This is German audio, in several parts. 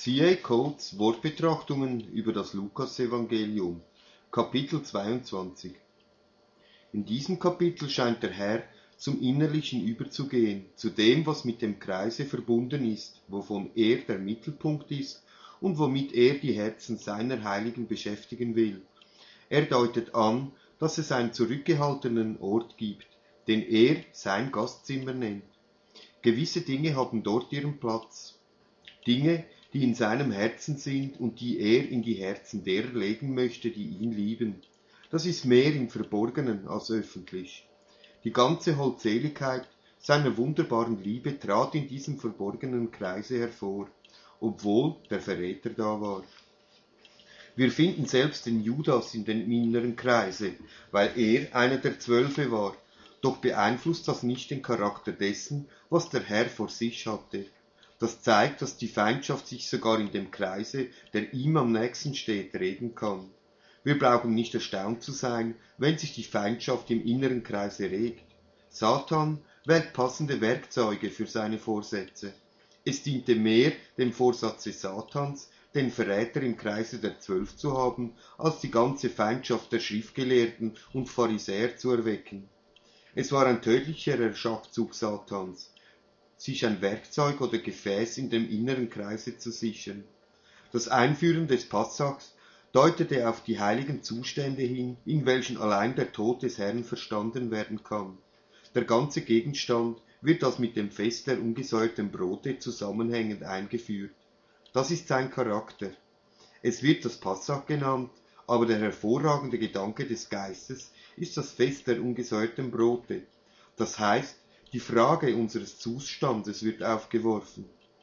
C.A. Coates Wortbetrachtungen über das Lukasevangelium, Kapitel 22. In diesem Kapitel scheint der Herr zum Innerlichen überzugehen, zu dem, was mit dem Kreise verbunden ist, wovon er der Mittelpunkt ist und womit er die Herzen seiner Heiligen beschäftigen will. Er deutet an, dass es einen zurückgehaltenen Ort gibt, den er sein Gastzimmer nennt. Gewisse Dinge haben dort ihren Platz. Dinge, die in seinem Herzen sind und die er in die Herzen derer legen möchte, die ihn lieben. Das ist mehr im Verborgenen als öffentlich. Die ganze Holdseligkeit seiner wunderbaren Liebe trat in diesem verborgenen Kreise hervor, obwohl der Verräter da war. Wir finden selbst den Judas in dem inneren Kreise, weil er einer der 12 war, doch beeinflusst das nicht den Charakter dessen, was der Herr vor sich hatte. Das zeigt, dass die Feindschaft sich sogar in dem Kreise, der ihm am nächsten steht, regen kann. Wir brauchen nicht erstaunt zu sein, wenn sich die Feindschaft im inneren Kreise regt. Satan wählt passende Werkzeuge für seine Vorsätze. Es diente mehr dem Vorsatze Satans, den Verräter im Kreise der 12 zu haben, als die ganze Feindschaft der Schriftgelehrten und Pharisäer zu erwecken. Es war ein tödlicherer Schachzug Satans, sich ein Werkzeug oder Gefäß in dem inneren Kreise zu sichern. Das Einführen des Passachs deutete auf die heiligen Zustände hin, in welchen allein der Tod des Herrn verstanden werden kann. Der ganze Gegenstand wird als mit dem Fest der ungesäuerten Brote zusammenhängend eingeführt. Das ist sein Charakter. Es wird das Passach genannt, aber der hervorragende Gedanke des Geistes ist das Fest der ungesäuerten Brote. Das heißt, die Frage unseres Zustandes wird aufgeworfen.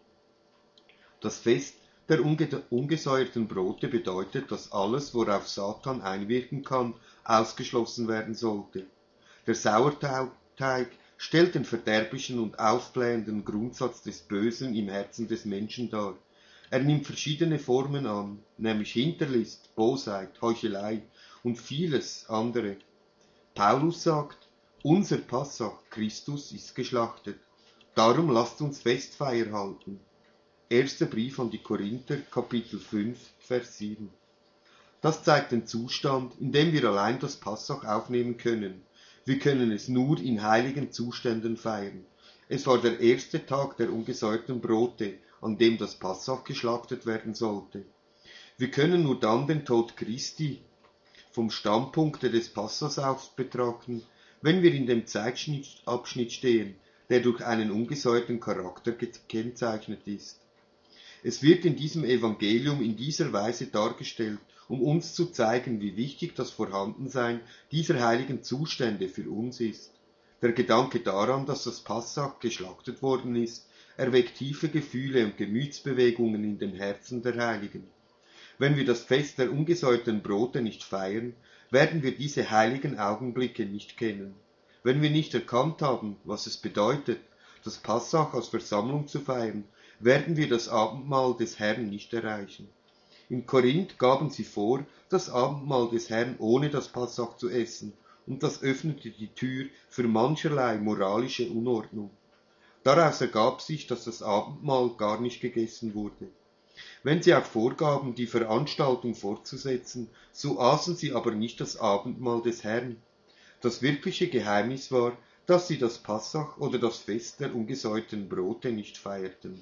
Das Fest der ungesäuerten Brote bedeutet, dass alles, worauf Satan einwirken kann, ausgeschlossen werden sollte. Der Sauerteig stellt den verderblichen und aufblähenden Grundsatz des Bösen im Herzen des Menschen dar. Er nimmt verschiedene Formen an, nämlich Hinterlist, Bosheit, Heuchelei und vieles andere. Paulus sagt, unser Passach, Christus, ist geschlachtet. Darum lasst uns Festfeier halten. Erster Brief an die Korinther, Kapitel 5, Vers 7. Das zeigt den Zustand, in dem wir allein das Passach aufnehmen können. Wir können es nur in heiligen Zuständen feiern. Es war der erste Tag der ungesäuerten Brote, an dem das Passach geschlachtet werden sollte. Wir können nur dann den Tod Christi vom Standpunkt des Passachs aus betrachten, wenn wir in dem Zeitabschnitt stehen, der durch einen ungesäuerten Charakter gekennzeichnet ist. Es wird in diesem Evangelium in dieser Weise dargestellt, um uns zu zeigen, wie wichtig das Vorhandensein dieser heiligen Zustände für uns ist. Der Gedanke daran, dass das Passach geschlachtet worden ist, erweckt tiefe Gefühle und Gemütsbewegungen in den Herzen der Heiligen. Wenn wir das Fest der ungesäuerten Brote nicht feiern, werden wir diese heiligen Augenblicke nicht kennen. Wenn wir nicht erkannt haben, was es bedeutet, das Passach als Versammlung zu feiern, werden wir das Abendmahl des Herrn nicht erreichen. In Korinth gaben sie vor, das Abendmahl des Herrn ohne das Passach zu essen, und das öffnete die Tür für mancherlei moralische Unordnung. Daraus ergab sich, dass das Abendmahl gar nicht gegessen wurde. Wenn sie auch vorgaben, die Veranstaltung fortzusetzen, so aßen sie aber nicht das Abendmahl des Herrn. Das wirkliche Geheimnis war, dass sie das Passach oder das Fest der ungesäuerten Brote nicht feierten.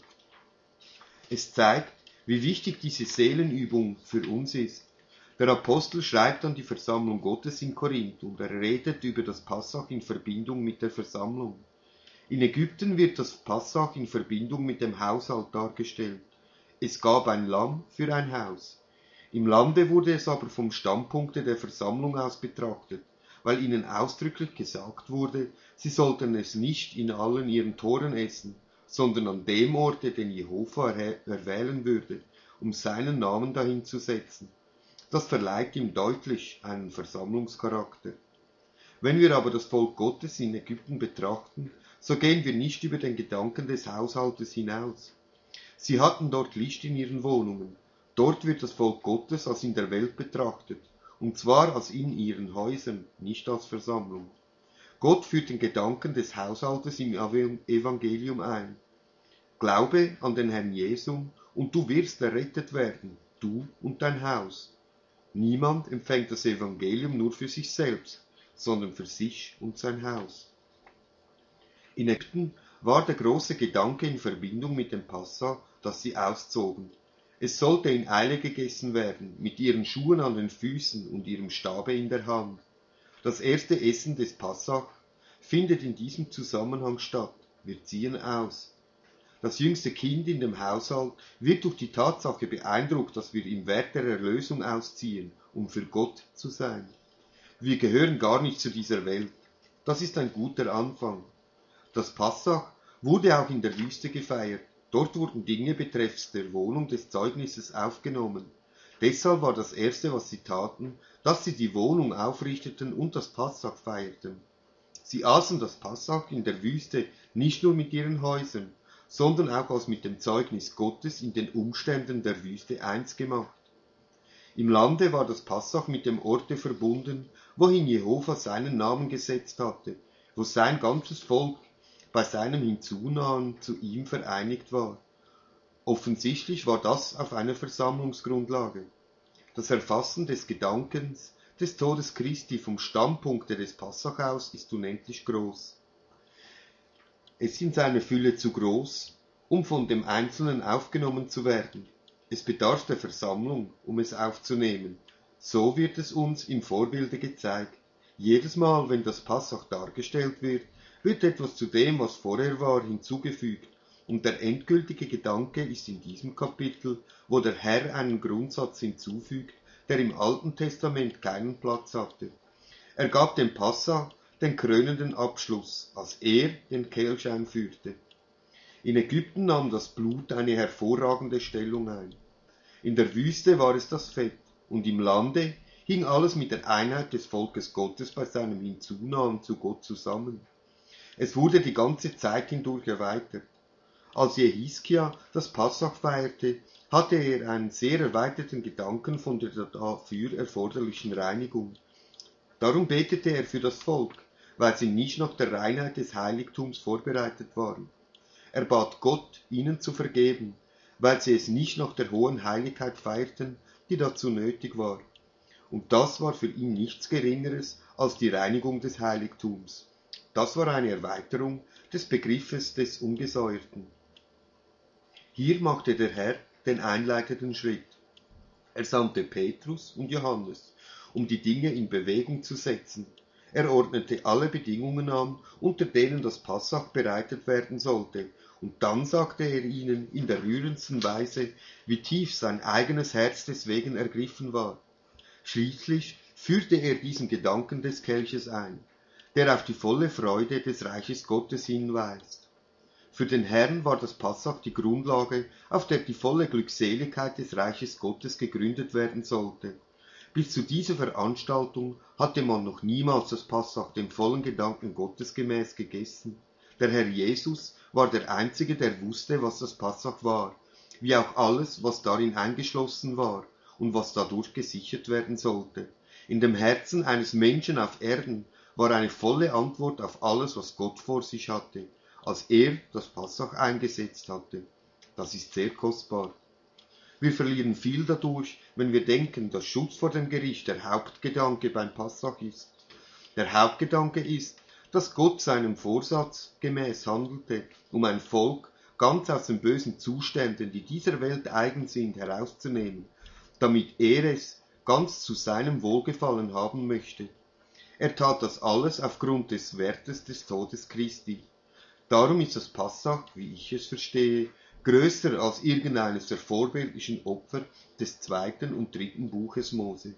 Es zeigt, wie wichtig diese Seelenübung für uns ist. Der Apostel schreibt an die Versammlung Gottes in Korinth und er redet über das Passach in Verbindung mit der Versammlung. In Ägypten wird das Passach in Verbindung mit dem Haushalt dargestellt. Es gab ein Lamm für ein Haus. Im Lande wurde es aber vom Standpunkt der Versammlung aus betrachtet, weil ihnen ausdrücklich gesagt wurde, sie sollten es nicht in allen ihren Toren essen, sondern an dem Orte, den Jehova erwählen würde, um seinen Namen dahin zu setzen. Das verleiht ihm deutlich einen Versammlungscharakter. Wenn wir aber das Volk Gottes in Ägypten betrachten, so gehen wir nicht über den Gedanken des Haushaltes hinaus. Sie hatten dort Licht in ihren Wohnungen. Dort wird das Volk Gottes als in der Welt betrachtet, und zwar als in ihren Häusern, nicht als Versammlung. Gott führt den Gedanken des Haushaltes im Evangelium ein. Glaube an den Herrn Jesum und du wirst errettet werden, du und dein Haus. Niemand empfängt das Evangelium nur für sich selbst, sondern für sich und sein Haus. In Ägypten war der große Gedanke in Verbindung mit dem Passa, dass sie auszogen. Es sollte in Eile gegessen werden, mit ihren Schuhen an den Füßen und ihrem Stabe in der Hand. Das erste Essen des Passach findet in diesem Zusammenhang statt. Wir ziehen aus. Das jüngste Kind in dem Haushalt wird durch die Tatsache beeindruckt, dass wir im Wert der Erlösung ausziehen, um für Gott zu sein. Wir gehören gar nicht zu dieser Welt. Das ist ein guter Anfang. Das Passach wurde auch in der Wüste gefeiert. Dort wurden Dinge betreffs der Wohnung des Zeugnisses aufgenommen. Deshalb war das Erste, was sie taten, dass sie die Wohnung aufrichteten und das Passach feierten. Sie aßen das Passach in der Wüste nicht nur mit ihren Häusern, sondern auch als mit dem Zeugnis Gottes in den Umständen der Wüste eins gemacht. Im Lande war das Passach mit dem Orte verbunden, wohin Jehova seinen Namen gesetzt hatte, wo sein ganzes Volk bei seinem Hinzunahen zu ihm vereinigt war. Offensichtlich war das auf einer Versammlungsgrundlage. Das Erfassen des Gedankens des Todes Christi vom Standpunkte des Passach aus ist unendlich groß. Es ist in seiner Fülle zu groß, um von dem Einzelnen aufgenommen zu werden. Es bedarf der Versammlung, um es aufzunehmen. So wird es uns im Vorbilde gezeigt. Jedes Mal, wenn das Passach dargestellt wird, wird etwas zu dem, was vorher war, hinzugefügt. Und der endgültige Gedanke ist in diesem Kapitel, wo der Herr einen Grundsatz hinzufügt, der im Alten Testament keinen Platz hatte. Er gab dem Passach den krönenden Abschluss, als er den Kelch einführte. In Ägypten nahm das Blut eine hervorragende Stellung ein. In der Wüste war es das Fett, und im Lande hing alles mit der Einheit des Volkes Gottes bei seinem Hinzunahen zu Gott zusammen. Es wurde die ganze Zeit hindurch erweitert. Als Jehiskia das Passach feierte, hatte er einen sehr erweiterten Gedanken von der dafür erforderlichen Reinigung. Darum betete er für das Volk, weil sie nicht nach der Reinheit des Heiligtums vorbereitet waren. Er bat Gott, ihnen zu vergeben, weil sie es nicht nach der hohen Heiligkeit feierten, die dazu nötig war. Und das war für ihn nichts Geringeres als die Reinigung des Heiligtums. Das war eine Erweiterung des Begriffes des Ungesäuerten. Hier machte der Herr den einleitenden Schritt. Er sandte Petrus und Johannes, um die Dinge in Bewegung zu setzen. Er ordnete alle Bedingungen an, unter denen das Passach bereitet werden sollte, und dann sagte er ihnen in der rührendsten Weise, wie tief sein eigenes Herz deswegen ergriffen war. Schließlich führte er diesen Gedanken des Kelches ein, der auf die volle Freude des Reiches Gottes hinweist. Für den Herrn war das Passach die Grundlage, auf der die volle Glückseligkeit des Reiches Gottes gegründet werden sollte. Bis zu dieser Veranstaltung hatte man noch niemals das Passach dem vollen Gedanken Gottes gemäß gegessen. Der Herr Jesus war der Einzige, der wusste, was das Passach war, wie auch alles, was darin eingeschlossen war und was dadurch gesichert werden sollte. In dem Herzen eines Menschen auf Erden war eine volle Antwort auf alles, was Gott vor sich hatte, als er das Passach eingesetzt hatte. Das ist sehr kostbar. Wir verlieren viel dadurch, wenn wir denken, dass Schutz vor dem Gericht der Hauptgedanke beim Passach ist. Der Hauptgedanke ist, dass Gott seinem Vorsatz gemäß handelte, um ein Volk ganz aus den bösen Zuständen, die dieser Welt eigen sind, herauszunehmen, damit er es ganz zu seinem Wohlgefallen haben möchte. Er tat das alles aufgrund des Wertes des Todes Christi. Darum ist das Passach, wie ich es verstehe, größer als irgendeines der vorbildlichen Opfer des 2. und 3. Buches Mose.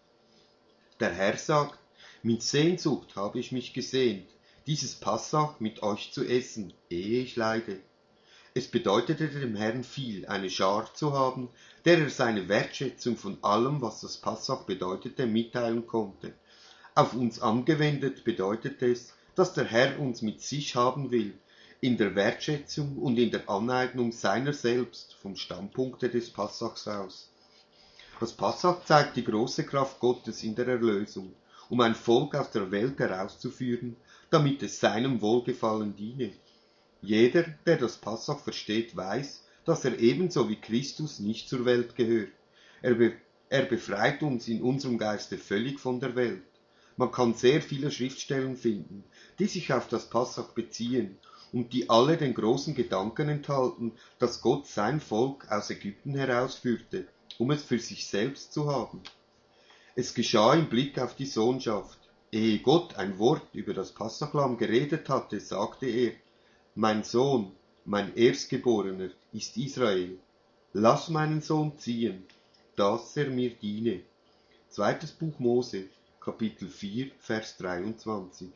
Der Herr sagt, mit Sehnsucht habe ich mich gesehnt, dieses Passach mit euch zu essen, ehe ich leide. Es bedeutete dem Herrn viel, eine Schar zu haben, der er seine Wertschätzung von allem, was das Passach bedeutete, mitteilen konnte. Auf uns angewendet bedeutet es, dass der Herr uns mit sich haben will, in der Wertschätzung und in der Aneignung seiner selbst vom Standpunkte des Passachs aus. Das Passach zeigt die große Kraft Gottes in der Erlösung, um ein Volk aus der Welt herauszuführen, damit es seinem Wohlgefallen diene. Jeder, der das Passach versteht, weiß, dass er ebenso wie Christus nicht zur Welt gehört. Er befreit uns in unserem Geiste völlig von der Welt. Man kann sehr viele Schriftstellen finden, die sich auf das Passach beziehen und die alle den großen Gedanken enthalten, dass Gott sein Volk aus Ägypten herausführte, um es für sich selbst zu haben. Es geschah im Blick auf die Sohnschaft. Ehe Gott ein Wort über das Passachlamm geredet hatte, sagte er: Mein Sohn, mein Erstgeborener, ist Israel. Lass meinen Sohn ziehen, dass er mir diene. 2. Buch Mose, Kapitel 4, Vers 23.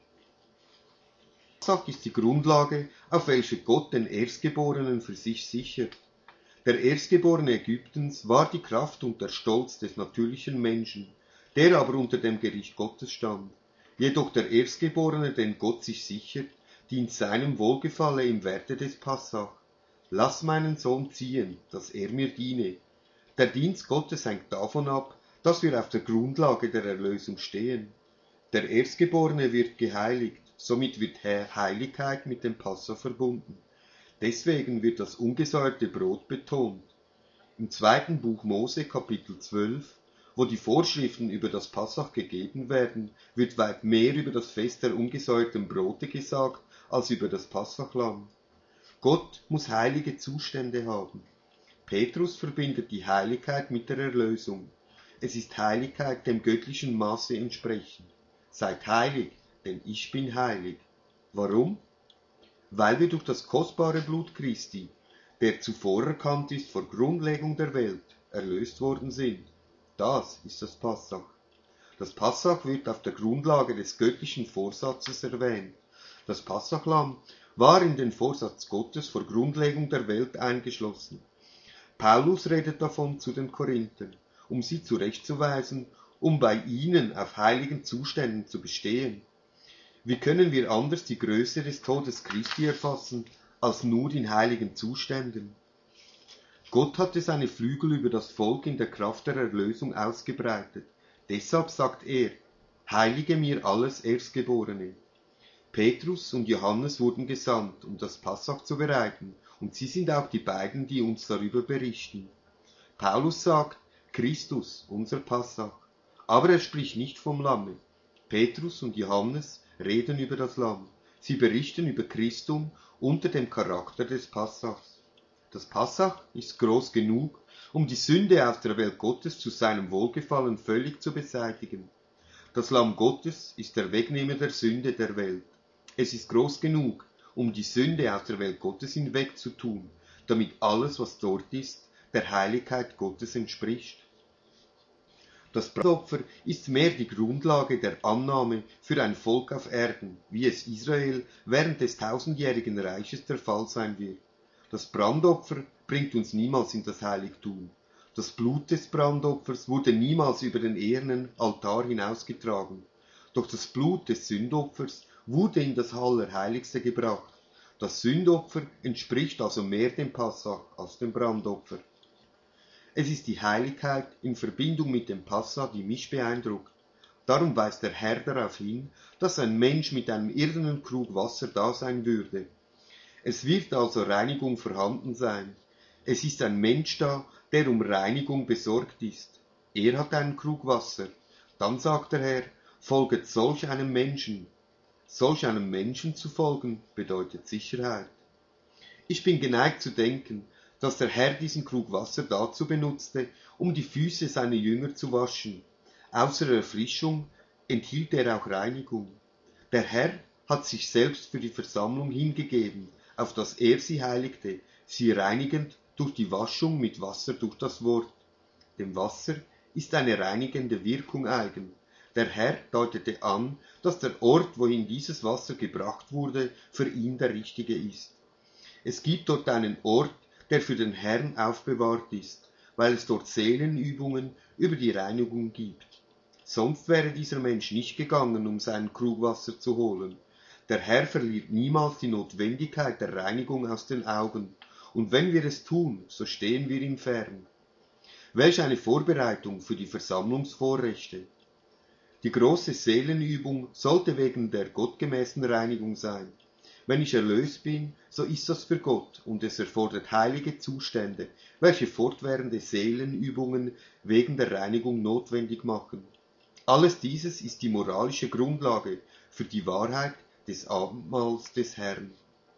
Passach ist die Grundlage, auf welche Gott den Erstgeborenen für sich sichert. Der Erstgeborene Ägyptens war die Kraft und der Stolz des natürlichen Menschen, der aber unter dem Gericht Gottes stand. Jedoch der Erstgeborene, den Gott sich sichert, dient seinem Wohlgefalle im Werte des Passach. Lass meinen Sohn ziehen, dass er mir diene. Der Dienst Gottes hängt davon ab, dass wir auf der Grundlage der Erlösung stehen. Der Erstgeborene wird geheiligt, somit wird Heiligkeit mit dem Passach verbunden. Deswegen wird das ungesäuerte Brot betont. Im 2. Buch Mose, Kapitel 12, wo die Vorschriften über das Passach gegeben werden, wird weit mehr über das Fest der ungesäuerten Brote gesagt, als über das Passachlamm. Gott muss heilige Zustände haben. Petrus verbindet die Heiligkeit mit der Erlösung. Es ist Heiligkeit dem göttlichen Maße entsprechend. Seid heilig, denn ich bin heilig. Warum? Weil wir durch das kostbare Blut Christi, der zuvor erkannt ist vor Grundlegung der Welt, erlöst worden sind. Das ist das Passach. Das Passach wird auf der Grundlage des göttlichen Vorsatzes erwähnt. Das Passachlamm war in den Vorsatz Gottes vor Grundlegung der Welt eingeschlossen. Paulus redet davon zu den Korinthern, um sie zurechtzuweisen, um bei ihnen auf heiligen Zuständen zu bestehen. Wie können wir anders die Größe des Todes Christi erfassen, als nur in heiligen Zuständen? Gott hatte seine Flügel über das Volk in der Kraft der Erlösung ausgebreitet. Deshalb sagt er: Heilige mir alles Erstgeborene. Petrus und Johannes wurden gesandt, um das Passach zu bereiten, und sie sind auch die beiden, die uns darüber berichten. Paulus sagt: Christus, unser Passach. Aber er spricht nicht vom Lamme. Petrus und Johannes reden über das Lamm. Sie berichten über Christum unter dem Charakter des Passachs. Das Passach ist groß genug, um die Sünde aus der Welt Gottes zu seinem Wohlgefallen völlig zu beseitigen. Das Lamm Gottes ist der Wegnehmer der Sünde der Welt. Es ist groß genug, um die Sünde aus der Welt Gottes hinwegzutun, damit alles, was dort ist, der Heiligkeit Gottes entspricht. Das Brandopfer ist mehr die Grundlage der Annahme für ein Volk auf Erden, wie es Israel während des tausendjährigen Reiches der Fall sein wird. Das Brandopfer bringt uns niemals in das Heiligtum. Das Blut des Brandopfers wurde niemals über den ehernen Altar hinausgetragen. Doch das Blut des Sündopfers wurde in das Allerheiligste gebracht. Das Sündopfer entspricht also mehr dem Passach als dem Brandopfer. Es ist die Heiligkeit in Verbindung mit dem Passach, die mich beeindruckt. Darum weist der Herr darauf hin, dass ein Mensch mit einem irdenen Krug Wasser da sein würde. Es wird also Reinigung vorhanden sein. Es ist ein Mensch da, der um Reinigung besorgt ist. Er hat einen Krug Wasser. Dann sagt der Herr: Folget solch einem Menschen. Solch einem Menschen zu folgen, bedeutet Sicherheit. Ich bin geneigt zu denken, dass der Herr diesen Krug Wasser dazu benutzte, um die Füße seiner Jünger zu waschen. Außer Erfrischung enthielt er auch Reinigung. Der Herr hat sich selbst für die Versammlung hingegeben, auf dass er sie heiligte, sie reinigend durch die Waschung mit Wasser durch das Wort. Dem Wasser ist eine reinigende Wirkung eigen. Der Herr deutete an, dass der Ort, wohin dieses Wasser gebracht wurde, für ihn der richtige ist. Es gibt dort einen Ort, der für den Herrn aufbewahrt ist, weil es dort Seelenübungen über die Reinigung gibt. Sonst wäre dieser Mensch nicht gegangen, um seinen Krug Wasser zu holen. Der Herr verliert niemals die Notwendigkeit der Reinigung aus den Augen, und wenn wir es tun, so stehen wir ihm fern. Welch eine Vorbereitung für die Versammlungsvorrechte! Die große Seelenübung sollte wegen der gottgemäßen Reinigung sein. Wenn ich erlöst bin, so ist das für Gott und es erfordert heilige Zustände, welche fortwährende Seelenübungen wegen der Reinigung notwendig machen. Alles dieses ist die moralische Grundlage für die Wahrheit des Abendmahls des Herrn.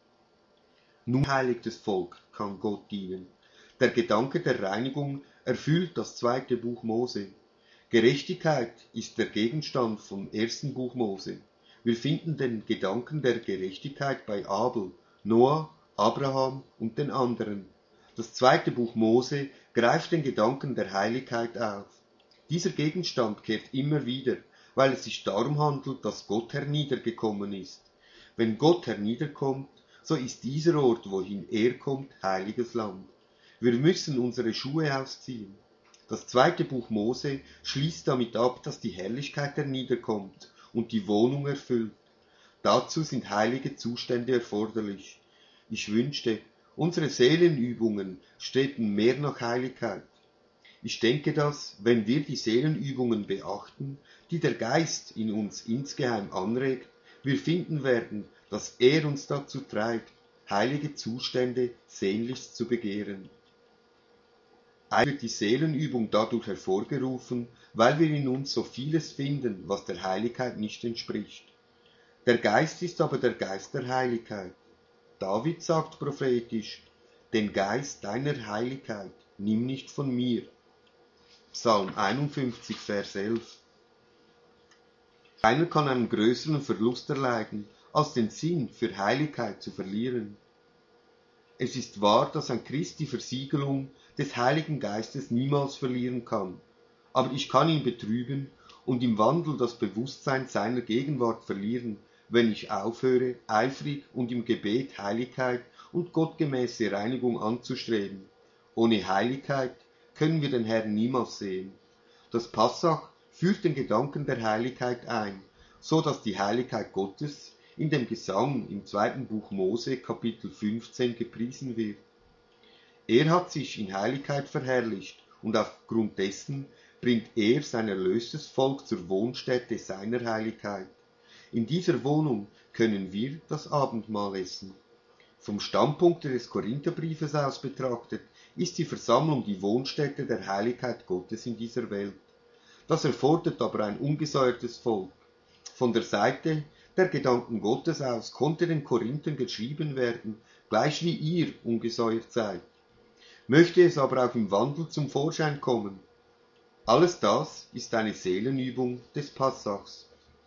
Nun heiligtes Volk kann Gott dienen. Der Gedanke der Reinigung erfüllt das zweite Buch Mose. Gerechtigkeit ist der Gegenstand vom ersten Buch Mose. Wir finden den Gedanken der Gerechtigkeit bei Abel, Noah, Abraham und den anderen. Das zweite Buch Mose greift den Gedanken der Heiligkeit auf. Dieser Gegenstand kehrt immer wieder, weil es sich darum handelt, dass Gott herniedergekommen ist. Wenn Gott herniederkommt, so ist dieser Ort, wohin er kommt, heiliges Land. Wir müssen unsere Schuhe ausziehen. Das zweite Buch Mose schließt damit ab, dass die Herrlichkeit herniederkommt und die Wohnung erfüllt. Dazu sind heilige Zustände erforderlich. Ich wünschte, unsere Seelenübungen strebten mehr nach Heiligkeit. Ich denke, dass, wenn wir die Seelenübungen beachten, die der Geist in uns insgeheim anregt, wir finden werden, dass er uns dazu treibt, heilige Zustände sehnlichst zu begehren. Eigentlich wird die Seelenübung dadurch hervorgerufen, weil wir in uns so vieles finden, was der Heiligkeit nicht entspricht. Der Geist ist aber der Geist der Heiligkeit. David sagt prophetisch, den Geist deiner Heiligkeit nimm nicht von mir. Psalm 51, Vers 11. Keiner kann einen größeren Verlust erleiden, als den Sinn für Heiligkeit zu verlieren. Es ist wahr, dass ein Christ die Versiegelung des Heiligen Geistes niemals verlieren kann, aber ich kann ihn betrüben und im Wandel das Bewusstsein seiner Gegenwart verlieren, wenn ich aufhöre, eifrig und im Gebet Heiligkeit und gottgemäße Reinigung anzustreben. Ohne Heiligkeit können wir den Herrn niemals sehen. Das Passach führt den Gedanken der Heiligkeit ein, so dass die Heiligkeit Gottes in dem Gesang im zweiten Buch Mose Kapitel 15 gepriesen wird. Er hat sich in Heiligkeit verherrlicht und aufgrund dessen bringt er sein erlöstes Volk zur Wohnstätte seiner Heiligkeit. In dieser Wohnung können wir das Abendmahl essen. Vom Standpunkt des Korintherbriefes aus betrachtet, ist die Versammlung die Wohnstätte der Heiligkeit Gottes in dieser Welt. Das erfordert aber ein ungesäuertes Volk. Von der Seite der Gedanken Gottes aus konnte den Korinthern geschrieben werden, gleich wie ihr ungesäuert seid. Möchte es aber auch im Wandel zum Vorschein kommen. Alles das ist eine Seelenübung des Passachs.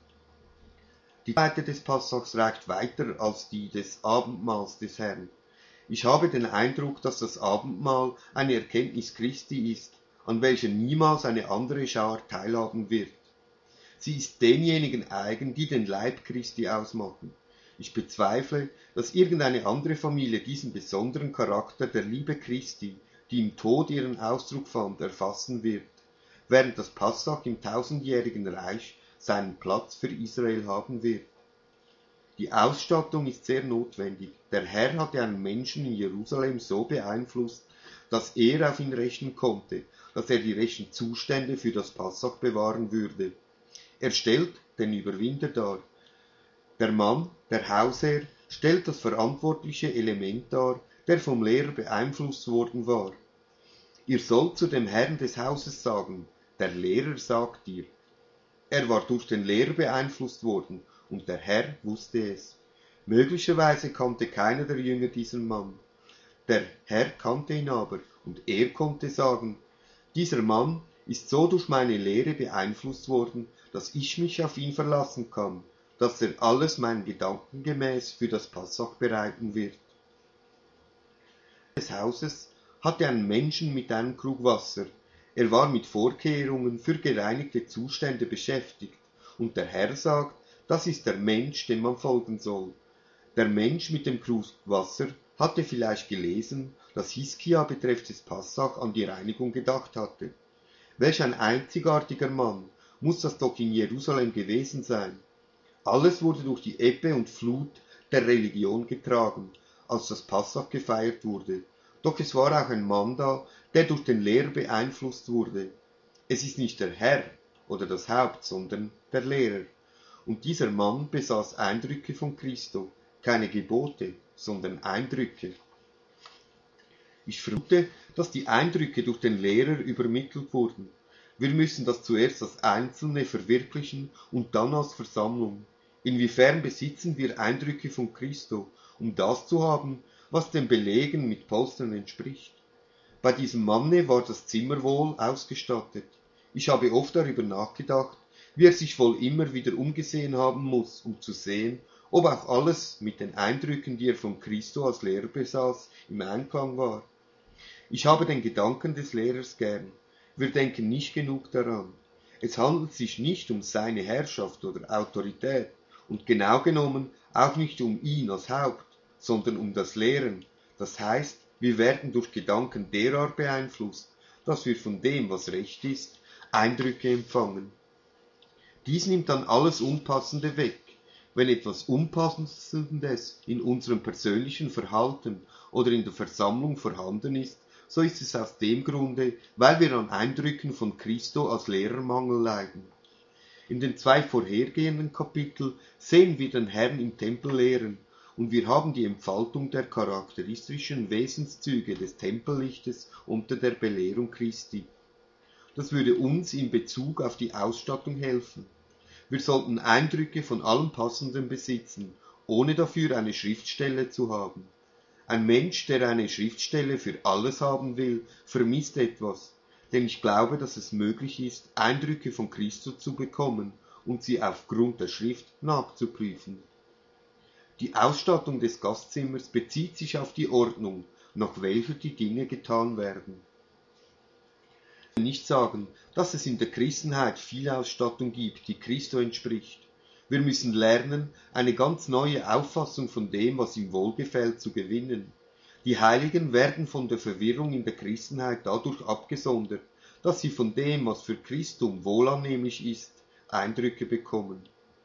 Die Seite des Passachs reicht weiter als die des Abendmahls des Herrn. Ich habe den Eindruck, dass das Abendmahl eine Erkenntnis Christi ist, an welcher niemals eine andere Schar teilhaben wird. Sie ist denjenigen eigen, die den Leib Christi ausmachen. Ich bezweifle, dass irgendeine andere Familie diesen besonderen Charakter der Liebe Christi, die im Tod ihren Ausdruck fand, erfassen wird, während das Passach im tausendjährigen Reich seinen Platz für Israel haben wird. Die Ausstattung ist sehr notwendig. Der Herr hatte einen Menschen in Jerusalem so beeinflusst, dass er auf ihn rechnen konnte, dass er die rechten Zustände für das Passach bewahren würde. Er stellt den Überwinder dar. Der Mann, der Hausherr, stellt das verantwortliche Element dar, der vom Lehrer beeinflusst worden war. Ihr sollt zu dem Herrn des Hauses sagen, der Lehrer sagt dir. Er war durch den Lehrer beeinflusst worden, und der Herr wusste es. Möglicherweise kannte keiner der Jünger diesen Mann. Der Herr kannte ihn aber, und er konnte sagen, dieser Mann ist so durch meine Lehre beeinflusst worden, dass ich mich auf ihn verlassen kann, dass er alles meinen Gedanken gemäß für das Passach bereiten wird. Des Hauses hatte einen Menschen mit einem Krug Wasser. Er war mit Vorkehrungen für gereinigte Zustände beschäftigt, und der Herr sagt, das ist der Mensch, dem man folgen soll. Der Mensch mit dem Krug Wasser hatte vielleicht gelesen, dass Hiskia betreffs des Passach an die Reinigung gedacht hatte. Welch ein einzigartiger Mann muss das doch in Jerusalem gewesen sein. Alles wurde durch die Ebbe und Flut der Religion getragen, als das Passach gefeiert wurde. Doch es war auch ein Mann da, der durch den Lehrer beeinflusst wurde. Es ist nicht der Herr oder das Haupt, sondern der Lehrer. Und dieser Mann besaß Eindrücke von Christo. keine Gebote, sondern Eindrücke. Ich vermute, dass die Eindrücke durch den Lehrer übermittelt wurden. Wir müssen das zuerst als Einzelne verwirklichen und dann als Versammlung. Inwiefern besitzen wir Eindrücke von Christo, um das zu haben, was den Belegen mit Polstern entspricht? Bei diesem Manne war das Zimmer wohl ausgestattet. Ich habe oft darüber nachgedacht, wie er sich wohl immer wieder umgesehen haben muss, um zu sehen, ob auch alles mit den Eindrücken, die er von Christo als Lehrer besaß, im Einklang war. Ich habe den Gedanken des Lehrers gern. Wir denken nicht genug daran. Es handelt sich nicht um seine Herrschaft oder Autorität und genau genommen auch nicht um ihn als Haupt, sondern um das Lehren. Das heißt, wir werden durch Gedanken derart beeinflusst, dass wir von dem, was recht ist, Eindrücke empfangen. Dies nimmt dann alles Unpassende weg. Wenn etwas Unpassendes in unserem persönlichen Verhalten oder in der Versammlung vorhanden ist, so ist es aus dem Grunde, weil wir an Eindrücken von Christo als Lehrermangel leiden. In den 2 vorhergehenden Kapiteln sehen wir den Herrn im Tempel lehren, und wir haben die Entfaltung der charakteristischen Wesenszüge des Tempellichtes unter der Belehrung Christi. Das würde uns in Bezug auf die Ausstattung helfen. Wir sollten Eindrücke von allem Passenden besitzen, ohne dafür eine Schriftstelle zu haben. Ein Mensch, der eine Schriftstelle für alles haben will, vermisst etwas, denn ich glaube, dass es möglich ist, Eindrücke von Christus zu bekommen und sie aufgrund der Schrift nachzuprüfen. Die Ausstattung des Gastzimmers bezieht sich auf die Ordnung, nach welcher die Dinge getan werden. Ich will nicht sagen, dass es in der Christenheit viel Ausstattung gibt, die Christo entspricht. Wir müssen lernen, eine ganz neue Auffassung von dem, was ihm wohlgefällt, zu gewinnen. Die Heiligen werden von der Verwirrung in der Christenheit dadurch abgesondert, dass sie von dem, was für Christum wohlannehmlich ist, Eindrücke bekommen.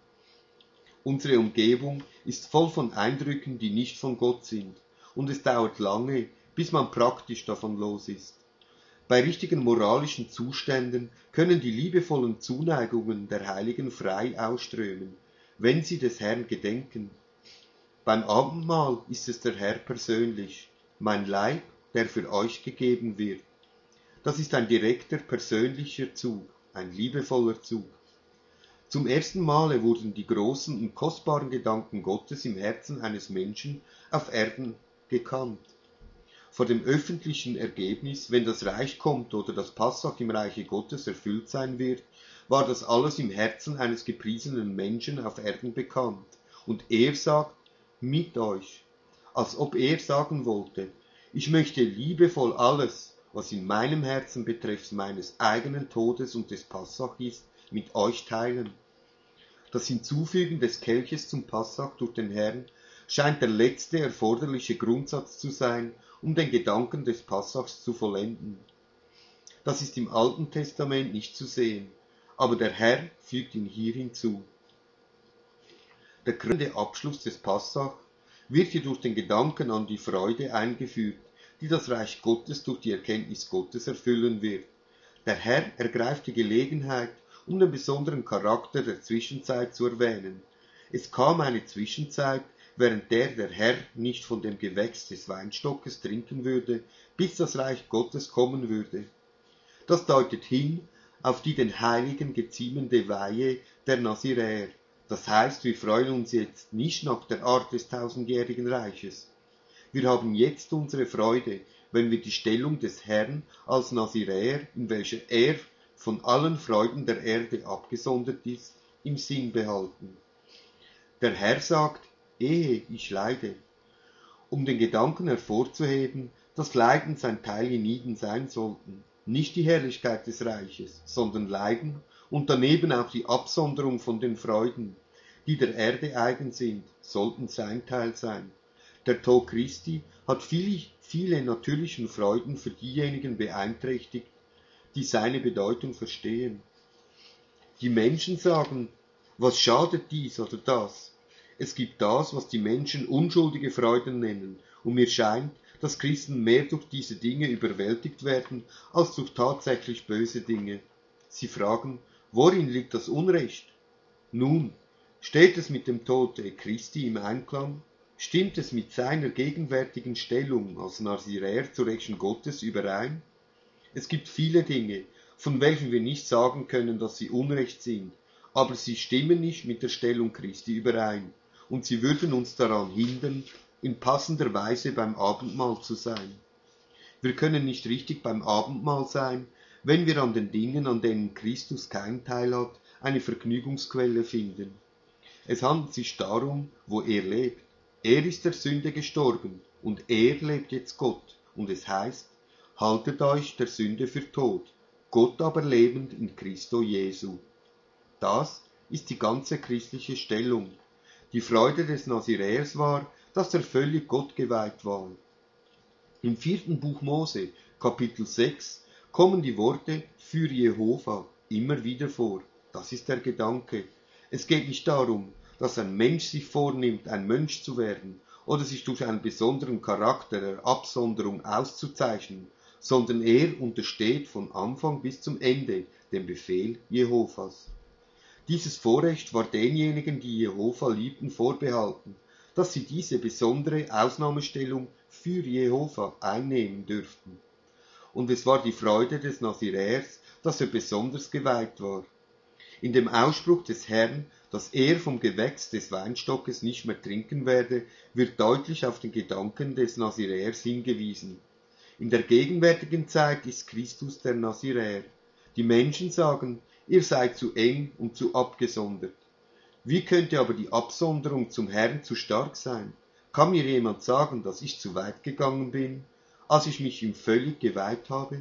Unsere Umgebung ist voll von Eindrücken, die nicht von Gott sind, und es dauert lange, bis man praktisch davon los ist. Bei richtigen moralischen Zuständen können die liebevollen Zuneigungen der Heiligen frei ausströmen, wenn sie des Herrn gedenken. Beim Abendmahl ist es der Herr persönlich, mein Leib, der für euch gegeben wird. Das ist ein direkter, persönlicher Zug, ein liebevoller Zug. Zum ersten Male wurden die großen und kostbaren Gedanken Gottes im Herzen eines Menschen auf Erden gekannt. Vor dem öffentlichen Ergebnis, wenn das Reich kommt oder das Passach im Reiche Gottes erfüllt sein wird, war das alles im Herzen eines gepriesenen Menschen auf Erden bekannt. Und er sagt, mit euch, als ob er sagen wollte, ich möchte liebevoll alles, was in meinem Herzen betreffs meines eigenen Todes und des Passach ist, mit euch teilen. Das Hinzufügen des Kelches zum Passach durch den Herrn scheint der letzte erforderliche Grundsatz zu sein, um den Gedanken des Passachs zu vollenden. Das ist im Alten Testament nicht zu sehen, aber der Herr fügt ihn hier hinzu. Der krönende Abschluss des Passach wird hier durch den Gedanken an die Freude eingeführt, die das Reich Gottes durch die Erkenntnis Gottes erfüllen wird. Der Herr ergreift die Gelegenheit, um den besonderen Charakter der Zwischenzeit zu erwähnen. Es kam eine Zwischenzeit, während der Herr nicht von dem Gewächs des Weinstockes trinken würde, bis das Reich Gottes kommen würde. Das deutet hin auf die den Heiligen geziemende Weihe der Naziräer. Das heißt, wir freuen uns jetzt nicht nach der Art des tausendjährigen Reiches. Wir haben jetzt unsere Freude, wenn wir die Stellung des Herrn als Naziräer, in welcher er von allen Freuden der Erde abgesondert ist, im Sinn behalten. Der Herr sagt, ehe ich leide, um den Gedanken hervorzuheben, dass Leiden sein Teil in Ihnen sein sollten, nicht die Herrlichkeit des Reiches, sondern Leiden und daneben auch die Absonderung von den Freuden, die der Erde eigen sind, sollten sein Teil sein. Der Tod Christi hat viele natürlichen Freuden für diejenigen beeinträchtigt, die seine Bedeutung verstehen. Die Menschen sagen, was schadet dies oder das? Es gibt das, was die Menschen unschuldige Freuden nennen, und mir scheint, dass Christen mehr durch diese Dinge überwältigt werden, als durch tatsächlich böse Dinge. Sie fragen, worin liegt das Unrecht? Nun, steht es mit dem Tode Christi im Einklang? Stimmt es mit seiner gegenwärtigen Stellung als Naziräer zur Rechten Gottes überein? Es gibt viele Dinge, von welchen wir nicht sagen können, dass sie Unrecht sind, aber sie stimmen nicht mit der Stellung Christi überein, und sie würden uns daran hindern, in passender Weise beim Abendmahl zu sein. Wir können nicht richtig beim Abendmahl sein, wenn wir an den Dingen, an denen Christus keinen Teil hat, eine Vergnügungsquelle finden. Es handelt sich darum, wo er lebt. Er ist der Sünde gestorben, und er lebt jetzt Gott, und es heißt, haltet euch der Sünde für tot, Gott aber lebend in Christo Jesu. Das ist die ganze christliche Stellung. Die Freude des Naziräers war, dass er völlig Gott geweiht war. Im 4. Buch Mose, Kapitel 6, kommen die Worte für Jehova immer wieder vor. Das ist der Gedanke. Es geht nicht darum, dass ein Mensch sich vornimmt, ein Mönch zu werden oder sich durch einen besonderen Charakter der Absonderung auszuzeichnen, sondern er untersteht von Anfang bis zum Ende dem Befehl Jehovas. Dieses Vorrecht war denjenigen, die Jehova liebten, vorbehalten, dass sie diese besondere Ausnahmestellung für Jehova einnehmen dürften. Und es war die Freude des Naziräers, dass er besonders geweiht war. In dem Ausspruch des Herrn, dass er vom Gewächs des Weinstockes nicht mehr trinken werde, wird deutlich auf den Gedanken des Naziräers hingewiesen. In der gegenwärtigen Zeit ist Christus der Naziräer. Die Menschen sagen, ihr seid zu eng und zu abgesondert. Wie könnte aber die Absonderung zum Herrn zu stark sein? Kann mir jemand sagen, dass ich zu weit gegangen bin, als ich mich ihm völlig geweiht habe?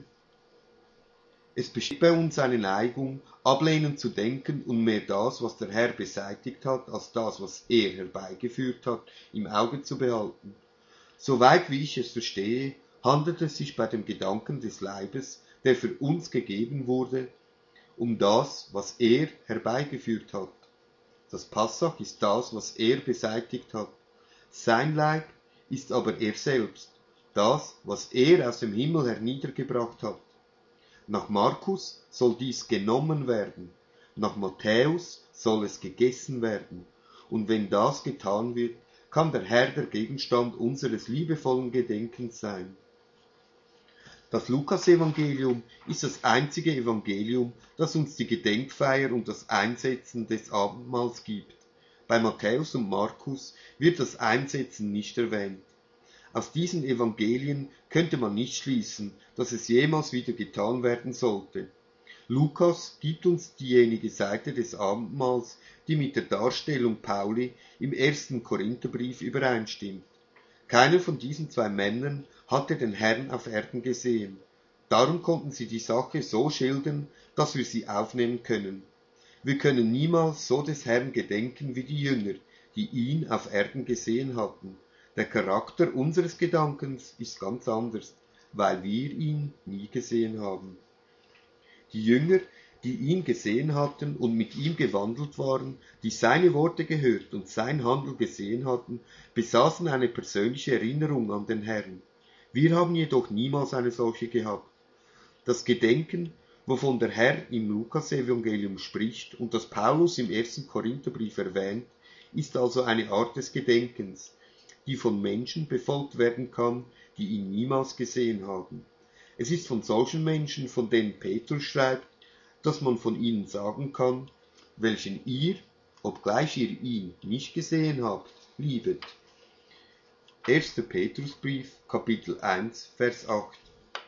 Es besteht bei uns eine Neigung, ablehnend zu denken und mehr das, was der Herr beseitigt hat, als das, was er herbeigeführt hat, im Auge zu behalten. Soweit wie ich es verstehe, handelt es sich bei dem Gedanken des Leibes, der für uns gegeben wurde, um das, was er herbeigeführt hat. Das Passach ist das, was er beseitigt hat. Sein Leib ist aber er selbst, das, was er aus dem Himmel herniedergebracht hat. Nach Markus soll dies genommen werden, nach Matthäus soll es gegessen werden, und wenn das getan wird, kann der Herr der Gegenstand unseres liebevollen Gedenkens sein. Das Lukasevangelium ist das einzige Evangelium, das uns die Gedenkfeier und das Einsetzen des Abendmahls gibt. Bei Matthäus und Markus wird das Einsetzen nicht erwähnt. Aus diesen Evangelien könnte man nicht schließen, dass es jemals wieder getan werden sollte. Lukas gibt uns diejenige Seite des Abendmahls, die mit der Darstellung Pauli im 1. Korintherbrief übereinstimmt. Keiner von diesen zwei Männern hatte den Herrn auf Erden gesehen. Darum konnten sie die Sache so schildern, dass wir sie aufnehmen können. Wir können niemals so des Herrn gedenken wie die Jünger, die ihn auf Erden gesehen hatten. Der Charakter unseres Gedankens ist ganz anders, weil wir ihn nie gesehen haben. Die Jünger, die ihn gesehen hatten und mit ihm gewandelt waren, die seine Worte gehört und sein Handeln gesehen hatten, besaßen eine persönliche Erinnerung an den Herrn. Wir haben jedoch niemals eine solche gehabt. Das Gedenken, wovon der Herr im Lukasevangelium spricht und das Paulus im 1. Korintherbrief erwähnt, ist also eine Art des Gedenkens, die von Menschen befolgt werden kann, die ihn niemals gesehen haben. Es ist von solchen Menschen, von denen Petrus schreibt, dass man von ihnen sagen kann, welchen ihr, obgleich ihr ihn nicht gesehen habt, liebet. 1. Petrusbrief, Kapitel 1, Vers 8.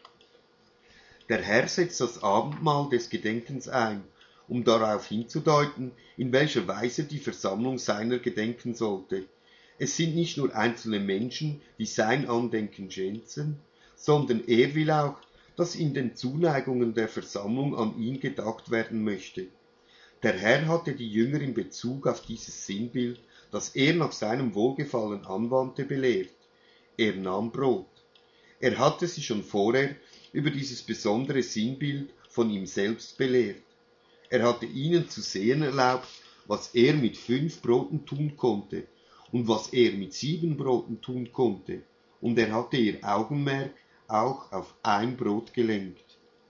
Der Herr setzt das Abendmahl des Gedenkens ein, um darauf hinzudeuten, in welcher Weise die Versammlung seiner gedenken sollte. Es sind nicht nur einzelne Menschen, die sein Andenken schätzen, sondern er will auch, dass in den Zuneigungen der Versammlung an ihn gedacht werden möchte. Der Herr hatte die Jünger in Bezug auf dieses Sinnbild, das er nach seinem Wohlgefallen anwandte, belehrt. Er nahm Brot. Er hatte sie schon vorher über dieses besondere Sinnbild von ihm selbst belehrt. Er hatte ihnen zu sehen erlaubt, was er mit 5 Broten tun konnte und was er mit 7 Broten tun konnte, und er hatte ihr Augenmerk auch auf ein Brot gelenkt.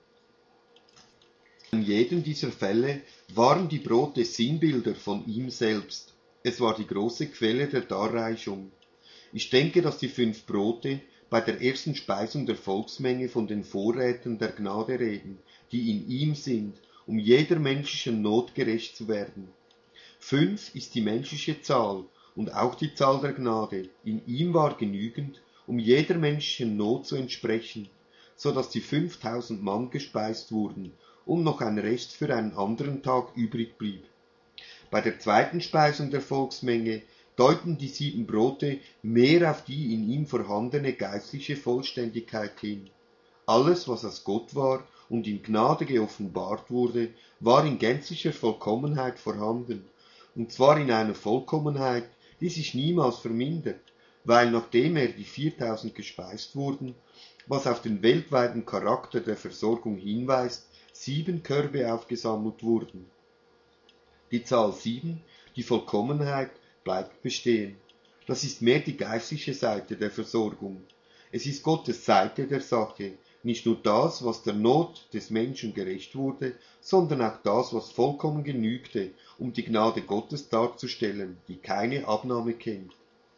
In jedem dieser Fälle waren die Brote Sinnbilder von ihm selbst. Es war die große Quelle der Darreichung. Ich denke, dass die 5 Brote bei der ersten Speisung der Volksmenge von den Vorräten der Gnade reden, die in ihm sind, um jeder menschlichen Not gerecht zu werden. 5 ist die menschliche Zahl und auch die Zahl der Gnade. In ihm war genügend, um jeder menschlichen Not zu entsprechen, so dass die 5000 Mann gespeist wurden und noch ein Rest für einen anderen Tag übrig blieb. Bei der zweiten Speisung der Volksmenge deuten die 7 Brote mehr auf die in ihm vorhandene geistliche Vollständigkeit hin. Alles, was aus Gott war und in Gnade geoffenbart wurde, war in gänzlicher Vollkommenheit vorhanden, und zwar in einer Vollkommenheit, die sich niemals vermindert, weil nachdem die 4000 gespeist wurden, was auf den weltweiten Charakter der Versorgung hinweist, 7 Körbe aufgesammelt wurden. Die Zahl 7, die Vollkommenheit, bleibt bestehen. Das ist mehr die geistliche Seite der Versorgung. Es ist Gottes Seite der Sache, nicht nur das, was der Not des Menschen gerecht wurde, sondern auch das, was vollkommen genügte, um die Gnade Gottes darzustellen, die keine Abnahme kennt.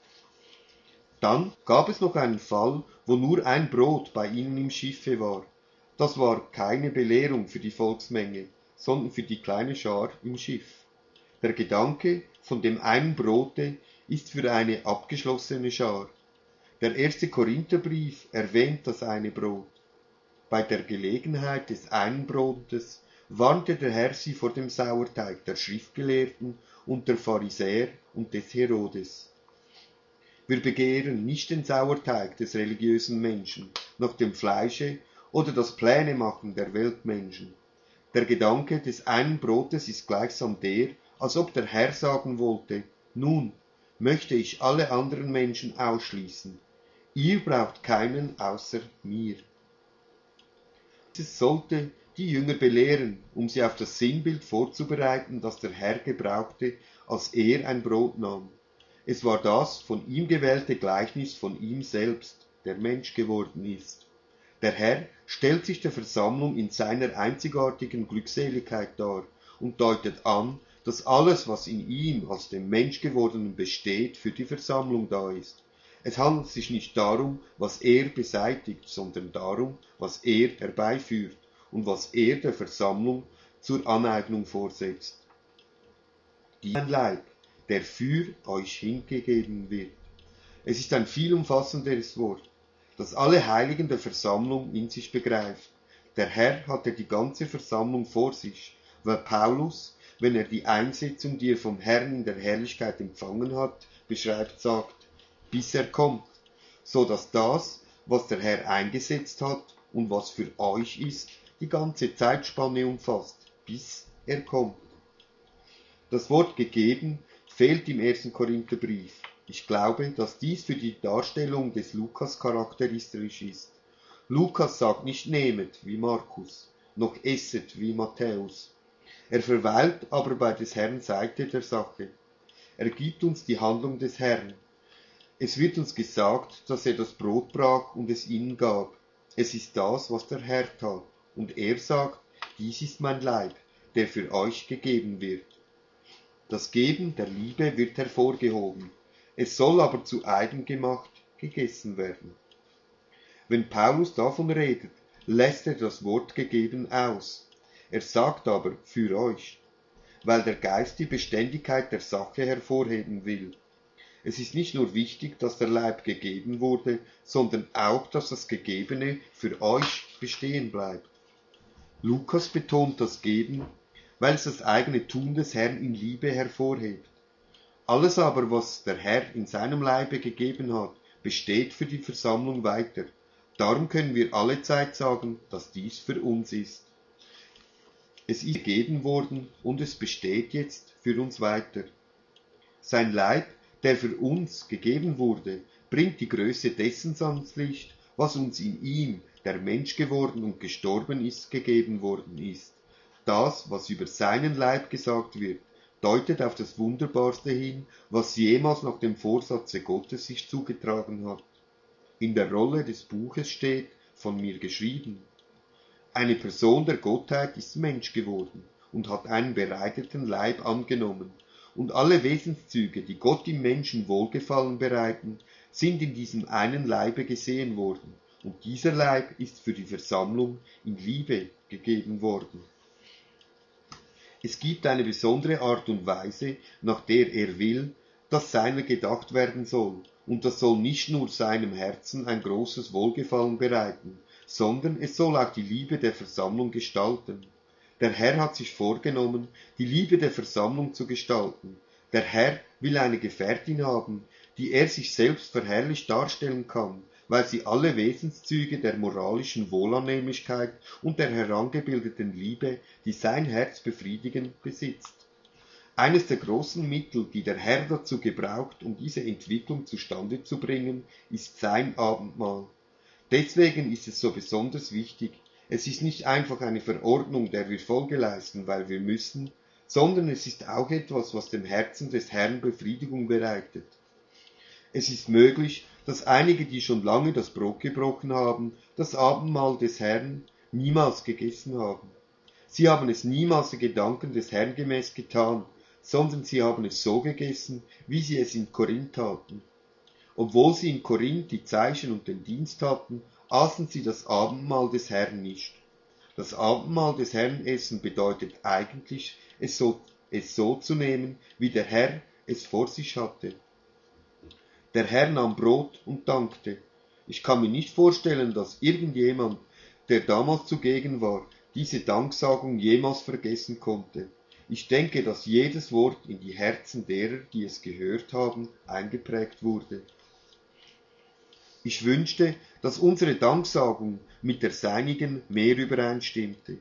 Dann gab es noch einen Fall, wo nur ein Brot bei ihnen im Schiffe war. Das war keine Belehrung für die Volksmenge, sondern für die kleine Schar im Schiff. Der Gedanke von dem einen Brote ist für eine abgeschlossene Schar. Der erste Korintherbrief erwähnt das eine Brot. Bei der Gelegenheit des einen Brotes warnte der Herr sie vor dem Sauerteig der Schriftgelehrten und der Pharisäer und des Herodes. Wir begehren nicht den Sauerteig des religiösen Menschen, nach dem Fleische oder das Plänemachen der Weltmenschen. Der Gedanke des einen Brotes ist gleichsam der, als ob der Herr sagen wollte, nun möchte ich alle anderen Menschen ausschließen. Ihr braucht keinen außer mir. Es sollte die Jünger belehren, um sie auf das Sinnbild vorzubereiten, das der Herr gebrauchte, als er ein Brot nahm. Es war das von ihm gewählte Gleichnis von ihm selbst, der Mensch geworden ist. Der Herr stellt sich der Versammlung in seiner einzigartigen Glückseligkeit dar und deutet an, dass alles, was in ihm als dem Menschgewordenen besteht, für die Versammlung da ist. Es handelt sich nicht darum, was er beseitigt, sondern darum, was er herbeiführt und was er der Versammlung zur Aneignung vorsetzt. Ein Leib, der für euch hingegeben wird. Es ist ein viel umfassenderes Wort, das alle Heiligen der Versammlung in sich begreift. Der Herr hatte die ganze Versammlung vor sich, weil Paulus, wenn er die Einsetzung, die er vom Herrn in der Herrlichkeit empfangen hat, beschreibt, sagt, bis er kommt, so dass das, was der Herr eingesetzt hat und was für euch ist, die ganze Zeitspanne umfasst, bis er kommt. Das Wort gegeben fehlt im 1. Korintherbrief. Ich glaube, dass dies für die Darstellung des Lukas charakteristisch ist. Lukas sagt nicht nehmet wie Markus, noch esset wie Matthäus. Er verweilt aber bei des Herrn Seite der Sache. Er gibt uns die Handlung des Herrn. Es wird uns gesagt, dass er das Brot brach und es ihnen gab. Es ist das, was der Herr tat. Und er sagt, dies ist mein Leib, der für euch gegeben wird. Das Geben der Liebe wird hervorgehoben. Es soll aber zu eigen gemacht gegessen werden. Wenn Paulus davon redet, lässt er das Wort gegeben aus. Er sagt aber für euch, weil der Geist die Beständigkeit der Sache hervorheben will. Es ist nicht nur wichtig, dass der Leib gegeben wurde, sondern auch, dass das Gegebene für euch bestehen bleibt. Lukas betont das Geben, weil es das eigene Tun des Herrn in Liebe hervorhebt. Alles aber, was der Herr in seinem Leibe gegeben hat, besteht für die Versammlung weiter. Darum können wir allezeit sagen, dass dies für uns ist. Es ist gegeben worden und es besteht jetzt für uns weiter. Sein Leib, der für uns gegeben wurde, bringt die Größe dessen ans Licht, was uns in ihm, der Mensch geworden und gestorben ist, gegeben worden ist. Das, was über seinen Leib gesagt wird, deutet auf das Wunderbarste hin, was jemals nach dem Vorsatze Gottes sich zugetragen hat. In der Rolle des Buches steht, von mir geschrieben. Eine Person der Gottheit ist Mensch geworden und hat einen bereiteten Leib angenommen, und alle Wesenszüge, die Gott im Menschen Wohlgefallen bereiten, sind in diesem einen Leibe gesehen worden, und dieser Leib ist für die Versammlung in Liebe gegeben worden. Es gibt eine besondere Art und Weise, nach der er will, dass seiner gedacht werden soll, und das soll nicht nur seinem Herzen ein großes Wohlgefallen bereiten, sondern es soll auch die Liebe der Versammlung gestalten. Der Herr hat sich vorgenommen, die Liebe der Versammlung zu gestalten. Der Herr will eine Gefährtin haben, die er sich selbst verherrlicht darstellen kann, weil sie alle Wesenszüge der moralischen Wohlannehmlichkeit und der herangebildeten Liebe, die sein Herz befriedigen, besitzt. Eines der großen Mittel, die der Herr dazu gebraucht, um diese Entwicklung zustande zu bringen, ist sein Abendmahl. Deswegen ist es so besonders wichtig. Es ist nicht einfach eine Verordnung, der wir Folge leisten, weil wir müssen, sondern es ist auch etwas, was dem Herzen des Herrn Befriedigung bereitet. Es ist möglich, dass einige, die schon lange das Brot gebrochen haben, das Abendmahl des Herrn niemals gegessen haben. Sie haben es niemals den Gedanken des Herrn gemäß getan, sondern sie haben es so gegessen, wie sie es in Korinth taten. Obwohl sie in Korinth die Zeichen und den Dienst hatten, aßen sie das Abendmahl des Herrn nicht. Das Abendmahl des Herrn essen bedeutet eigentlich, es so zu nehmen, wie der Herr es vor sich hatte. Der Herr nahm Brot und dankte. Ich kann mir nicht vorstellen, dass irgendjemand, der damals zugegen war, diese Danksagung jemals vergessen konnte. Ich denke, dass jedes Wort in die Herzen derer, die es gehört haben, eingeprägt wurde. Ich wünschte, dass unsere Danksagung mit der seinigen mehr übereinstimmte.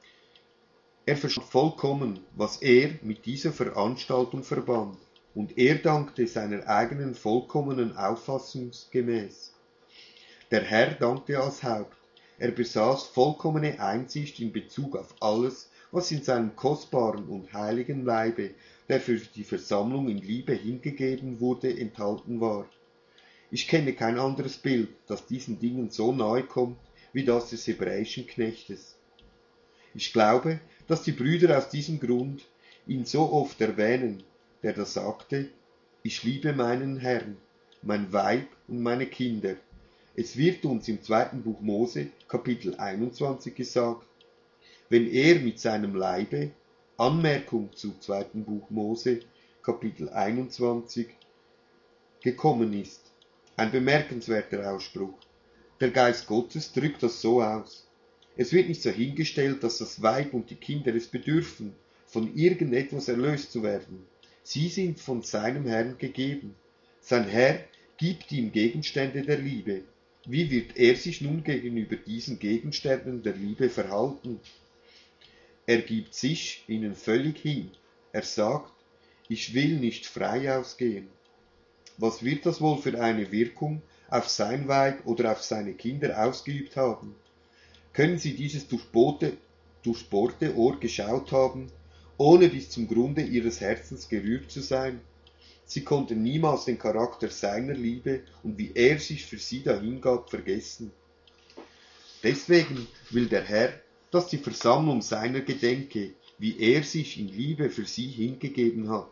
Er verstand vollkommen, was er mit dieser Veranstaltung verband, und er dankte seiner eigenen vollkommenen Auffassung gemäß. Der Herr dankte als Haupt. Er besaß vollkommene Einsicht in Bezug auf alles, was in seinem kostbaren und heiligen Leibe, der für die Versammlung in Liebe hingegeben wurde, enthalten war. Ich kenne kein anderes Bild, das diesen Dingen so nahe kommt, wie das des hebräischen Knechtes. Ich glaube, dass die Brüder aus diesem Grund ihn so oft erwähnen, der da sagte, ich liebe meinen Herrn, mein Weib und meine Kinder. Es wird uns im 2. Buch Mose, Kapitel 21 gesagt, wenn er mit seinem Leibe, Anmerkung zu 2. Buch Mose, Kapitel 21, gekommen ist. Ein bemerkenswerter Ausspruch. Der Geist Gottes drückt das so aus. Es wird nicht so hingestellt, dass das Weib und die Kinder es bedürfen, von irgendetwas erlöst zu werden. Sie sind von seinem Herrn gegeben. Sein Herr gibt ihm Gegenstände der Liebe. Wie wird er sich nun gegenüber diesen Gegenständen der Liebe verhalten? Er gibt sich ihnen völlig hin. Er sagt, ich will nicht frei ausgehen. Was wird das wohl für eine Wirkung auf sein Weib oder auf seine Kinder ausgeübt haben? Können Sie dieses durchbohrte Ohr geschaut haben, ohne bis zum Grunde ihres Herzens gerührt zu sein? Sie konnten niemals den Charakter seiner Liebe und wie er sich für sie dahingab vergessen. Deswegen will der Herr, dass die Versammlung seiner gedenke, wie er sich in Liebe für sie hingegeben hat.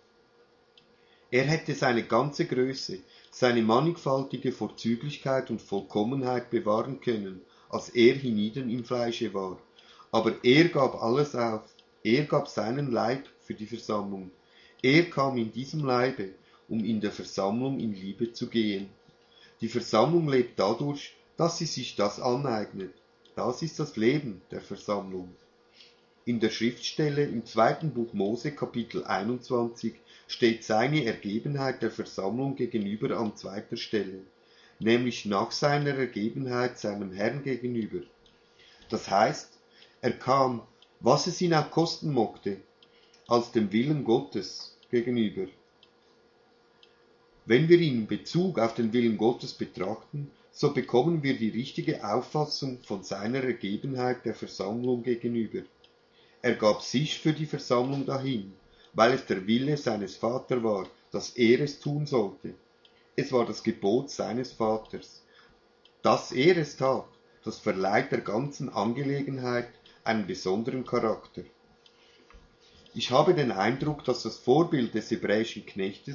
Er hätte seine ganze Größe, seine mannigfaltige Vorzüglichkeit und Vollkommenheit bewahren können, als er hienieden im Fleische war. Aber er gab alles auf, er gab seinen Leib für die Versammlung. Er kam in diesem Leibe, um in der Versammlung in Liebe zu gehen. Die Versammlung lebt dadurch, dass sie sich das aneignet. Das ist das Leben der Versammlung. In der Schriftstelle im 2. Buch Mose, Kapitel 21, steht seine Ergebenheit der Versammlung gegenüber an zweiter Stelle, nämlich nach seiner Ergebenheit seinem Herrn gegenüber. Das heißt, er kam, was es ihn auch kosten mochte, als dem Willen Gottes gegenüber. Wenn wir ihn in Bezug auf den Willen Gottes betrachten, so bekommen wir die richtige Auffassung von seiner Ergebenheit der Versammlung gegenüber. Er gab sich für die Versammlung dahin, weil es der Wille seines Vaters war, dass er es tun sollte. Es war das Gebot seines Vaters. Dass er es tat, das verleiht der ganzen Angelegenheit einen besonderen Charakter. Ich habe den Eindruck, dass das Vorbild des hebräischen Knechtes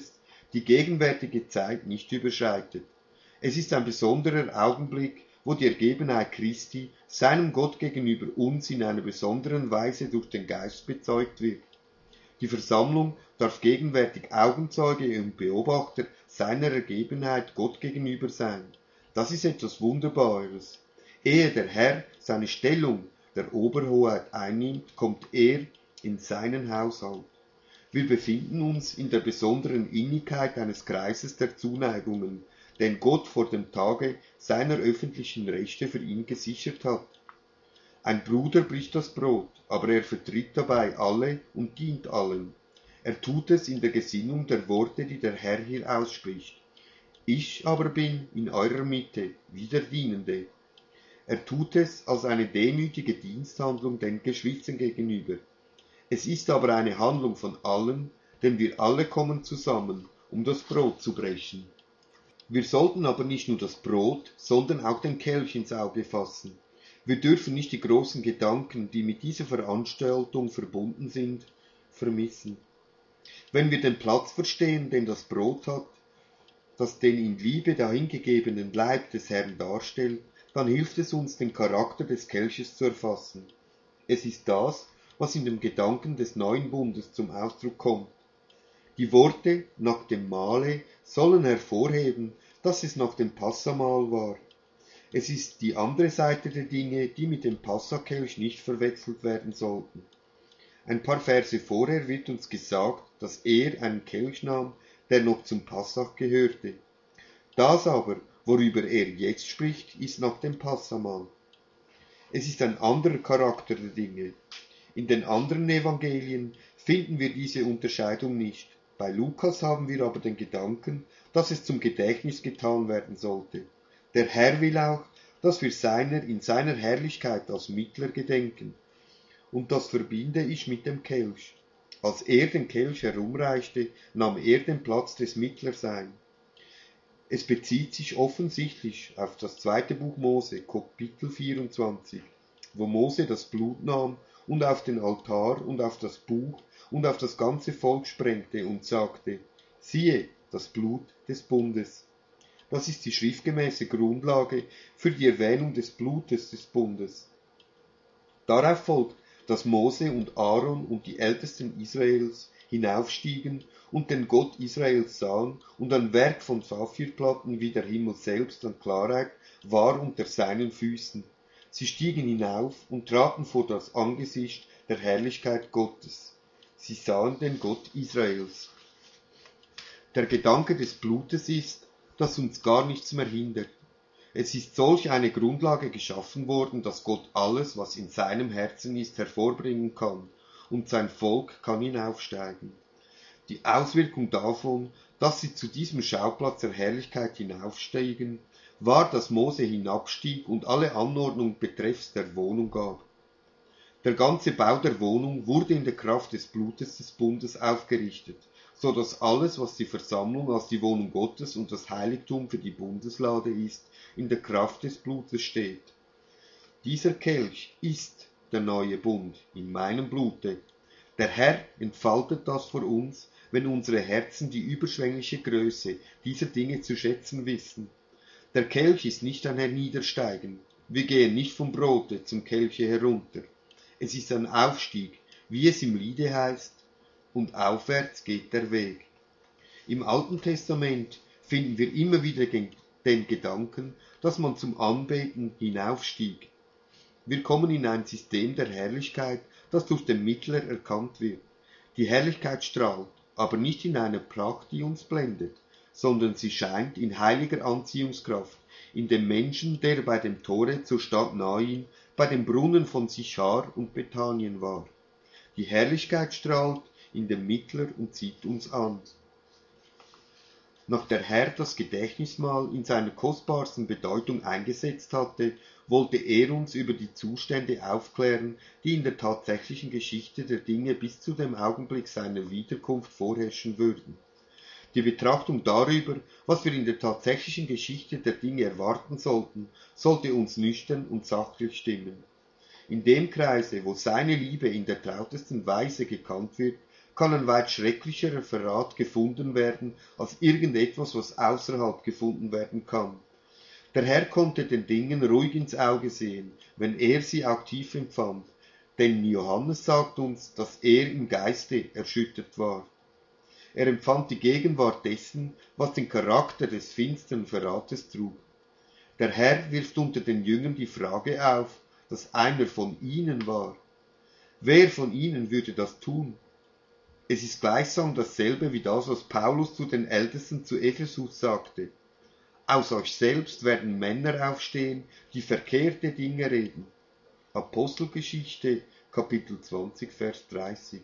die gegenwärtige Zeit nicht überschreitet. Es ist ein besonderer Augenblick, wo die Ergebenheit Christi seinem Gott gegenüber uns in einer besonderen Weise durch den Geist bezeugt wird. Die Versammlung darf gegenwärtig Augenzeuge und Beobachter seiner Ergebenheit Gott gegenüber sein. Das ist etwas Wunderbares. Ehe der Herr seine Stellung der Oberhoheit einnimmt, kommt er in seinen Haushalt. Wir befinden uns in der besonderen Innigkeit eines Kreises der Zuneigungen, den Gott vor dem Tage seiner öffentlichen Rechte für ihn gesichert hat. Ein Bruder bricht das Brot, aber er vertritt dabei alle und dient allen. Er tut es in der Gesinnung der Worte, die der Herr hier ausspricht. Ich aber bin in eurer Mitte wie der Dienende. Er tut es als eine demütige Diensthandlung den Geschwistern gegenüber. Es ist aber eine Handlung von allen, denn wir alle kommen zusammen, um das Brot zu brechen. Wir sollten aber nicht nur das Brot, sondern auch den Kelch ins Auge fassen. Wir dürfen nicht die großen Gedanken, die mit dieser Veranstaltung verbunden sind, vermissen. Wenn wir den Platz verstehen, den das Brot hat, das den in Liebe dahingegebenen Leib des Herrn darstellt, dann hilft es uns, den Charakter des Kelches zu erfassen. Es ist das, was in dem Gedanken des neuen Bundes zum Ausdruck kommt. Die Worte nach dem Mahle sollen hervorheben, dass es nach dem Passamahl war. Es ist die andere Seite der Dinge, die mit dem Passakelch nicht verwechselt werden sollten. Ein paar Verse vorher wird uns gesagt, dass er einen Kelch nahm, der noch zum Passach gehörte. Das aber, worüber er jetzt spricht, ist nach dem Passamahl. Es ist ein anderer Charakter der Dinge. In den anderen Evangelien finden wir diese Unterscheidung nicht. Bei Lukas haben wir aber den Gedanken, dass es zum Gedächtnis getan werden sollte. Der Herr will auch, dass wir in seiner Herrlichkeit als Mittler gedenken. Und das verbinde ich mit dem Kelch. Als er den Kelch herumreichte, nahm er den Platz des Mittlers ein. Es bezieht sich offensichtlich auf das 2. Buch Mose, Kapitel 24, wo Mose das Blut nahm und auf den Altar und auf das Buch und auf das ganze Volk sprengte und sagte, siehe, das Blut des Bundes. Das ist die schriftgemäße Grundlage für die Erwähnung des Blutes des Bundes. Darauf folgt, dass Mose und Aaron und die Ältesten Israels hinaufstiegen und den Gott Israels sahen, und ein Werk von Saphirplatten wie der Himmel selbst an Klarheit war unter seinen Füßen. Sie stiegen hinauf und traten vor das Angesicht der Herrlichkeit Gottes. Sie sahen den Gott Israels. Der Gedanke des Blutes ist, dass uns gar nichts mehr hindert. Es ist solch eine Grundlage geschaffen worden, dass Gott alles, was in seinem Herzen ist, hervorbringen kann, und sein Volk kann hinaufsteigen. Die Auswirkung davon, dass sie zu diesem Schauplatz der Herrlichkeit hinaufstiegen, war, dass Mose hinabstieg und alle Anordnung betreffs der Wohnung gab. Der ganze Bau der Wohnung wurde in der Kraft des Blutes des Bundes aufgerichtet, so dass alles, was die Versammlung als die Wohnung Gottes und das Heiligtum für die Bundeslade ist, in der Kraft des Blutes steht. Dieser Kelch ist der neue Bund in meinem Blute. Der Herr entfaltet das vor uns, wenn unsere Herzen die überschwängliche Größe dieser Dinge zu schätzen wissen. Der Kelch ist nicht ein Herniedersteigen. Wir gehen nicht vom Brote zum Kelche herunter. Es ist ein Aufstieg, wie es im Liede heißt, und aufwärts geht der Weg. Im Alten Testament finden wir immer wieder den Gedanken, dass man zum Anbeten hinaufstieg. Wir kommen in ein System der Herrlichkeit, das durch den Mittler erkannt wird. Die Herrlichkeit strahlt, aber nicht in einer Pracht, die uns blendet, sondern sie scheint in heiliger Anziehungskraft, in dem Menschen, der bei dem Tore zur Stadt Nain, bei dem Brunnen von Sichar und Bethanien war. Die Herrlichkeit strahlt in dem Mittler und zieht uns an. Nach der Herr das Gedächtnismahl in seiner kostbarsten Bedeutung eingesetzt hatte, wollte er uns über die Zustände aufklären, die in der tatsächlichen Geschichte der Dinge bis zu dem Augenblick seiner Wiederkunft vorherrschen würden. Die Betrachtung darüber, was wir in der tatsächlichen Geschichte der Dinge erwarten sollten, sollte uns nüchtern und sachlich stimmen. In dem Kreise, wo seine Liebe in der trautesten Weise gekannt wird, kann ein weit schrecklicherer Verrat gefunden werden, als irgendetwas, was außerhalb gefunden werden kann. Der Herr konnte den Dingen ruhig ins Auge sehen, wenn er sie auch tief empfand, denn Johannes sagt uns, dass er im Geiste erschüttert war. Er empfand die Gegenwart dessen, was den Charakter des finsteren Verrates trug. Der Herr wirft unter den Jüngern die Frage auf, dass einer von ihnen war. Wer von ihnen würde das tun? Es ist gleichsam dasselbe wie das, was Paulus zu den Ältesten zu Ephesus sagte. Aus euch selbst werden Männer aufstehen, die verkehrte Dinge reden. Apostelgeschichte, Kapitel 20, Vers 30.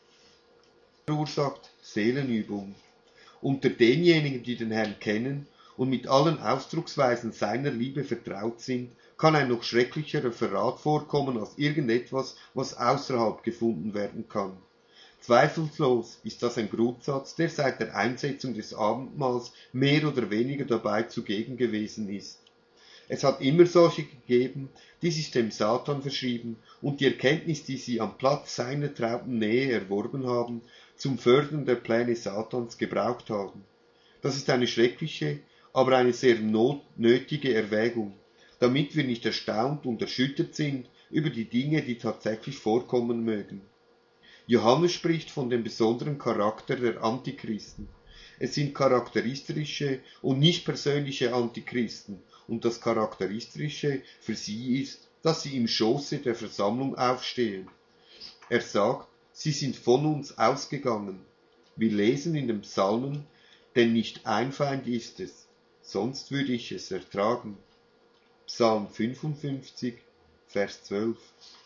Verursacht Seelenübung. Unter denjenigen, die den Herrn kennen und mit allen Ausdrucksweisen seiner Liebe vertraut sind, kann ein noch schrecklicherer Verrat vorkommen als irgendetwas, was außerhalb gefunden werden kann. Zweifellos ist das ein Grundsatz, der seit der Einsetzung des Abendmahls mehr oder weniger dabei zugegen gewesen ist. Es hat immer solche gegeben, die sich dem Satan verschrieben und die Erkenntnis, die sie am Platz seiner trauten Nähe erworben haben, zum Fördern der Pläne Satans gebraucht haben. Das ist eine schreckliche, aber eine sehr nötige Erwägung, damit wir nicht erstaunt und erschüttert sind über die Dinge, die tatsächlich vorkommen mögen. Johannes spricht von dem besonderen Charakter der Antichristen. Es sind charakteristische und nicht persönliche Antichristen, und das Charakteristische für sie ist, dass sie im Schoße der Versammlung aufstehen. Er sagt, sie sind von uns ausgegangen. Wir lesen in den Psalmen, denn nicht ein Feind ist es, sonst würde ich es ertragen. Psalm 55, Vers 12.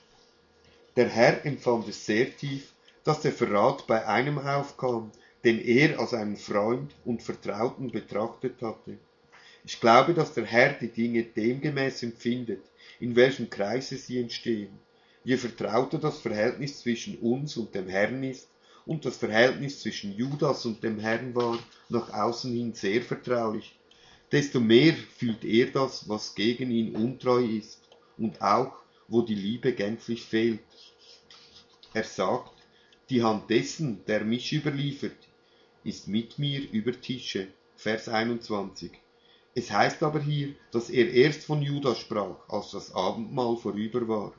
Der Herr empfand es sehr tief, dass der Verrat bei einem aufkam, den er als einen Freund und Vertrauten betrachtet hatte. Ich glaube, dass der Herr die Dinge demgemäß empfindet, in welchem Kreise sie entstehen. Je vertrauter das Verhältnis zwischen uns und dem Herrn ist, und das Verhältnis zwischen Judas und dem Herrn war nach außen hin sehr vertraulich, desto mehr fühlt er das, was gegen ihn untreu ist, und auch, wo die Liebe gänzlich fehlt. Er sagt, die Hand dessen, der mich überliefert, ist mit mir über Tische. Vers 21. Es heißt aber hier, dass er erst von Judas sprach, als das Abendmahl vorüber war.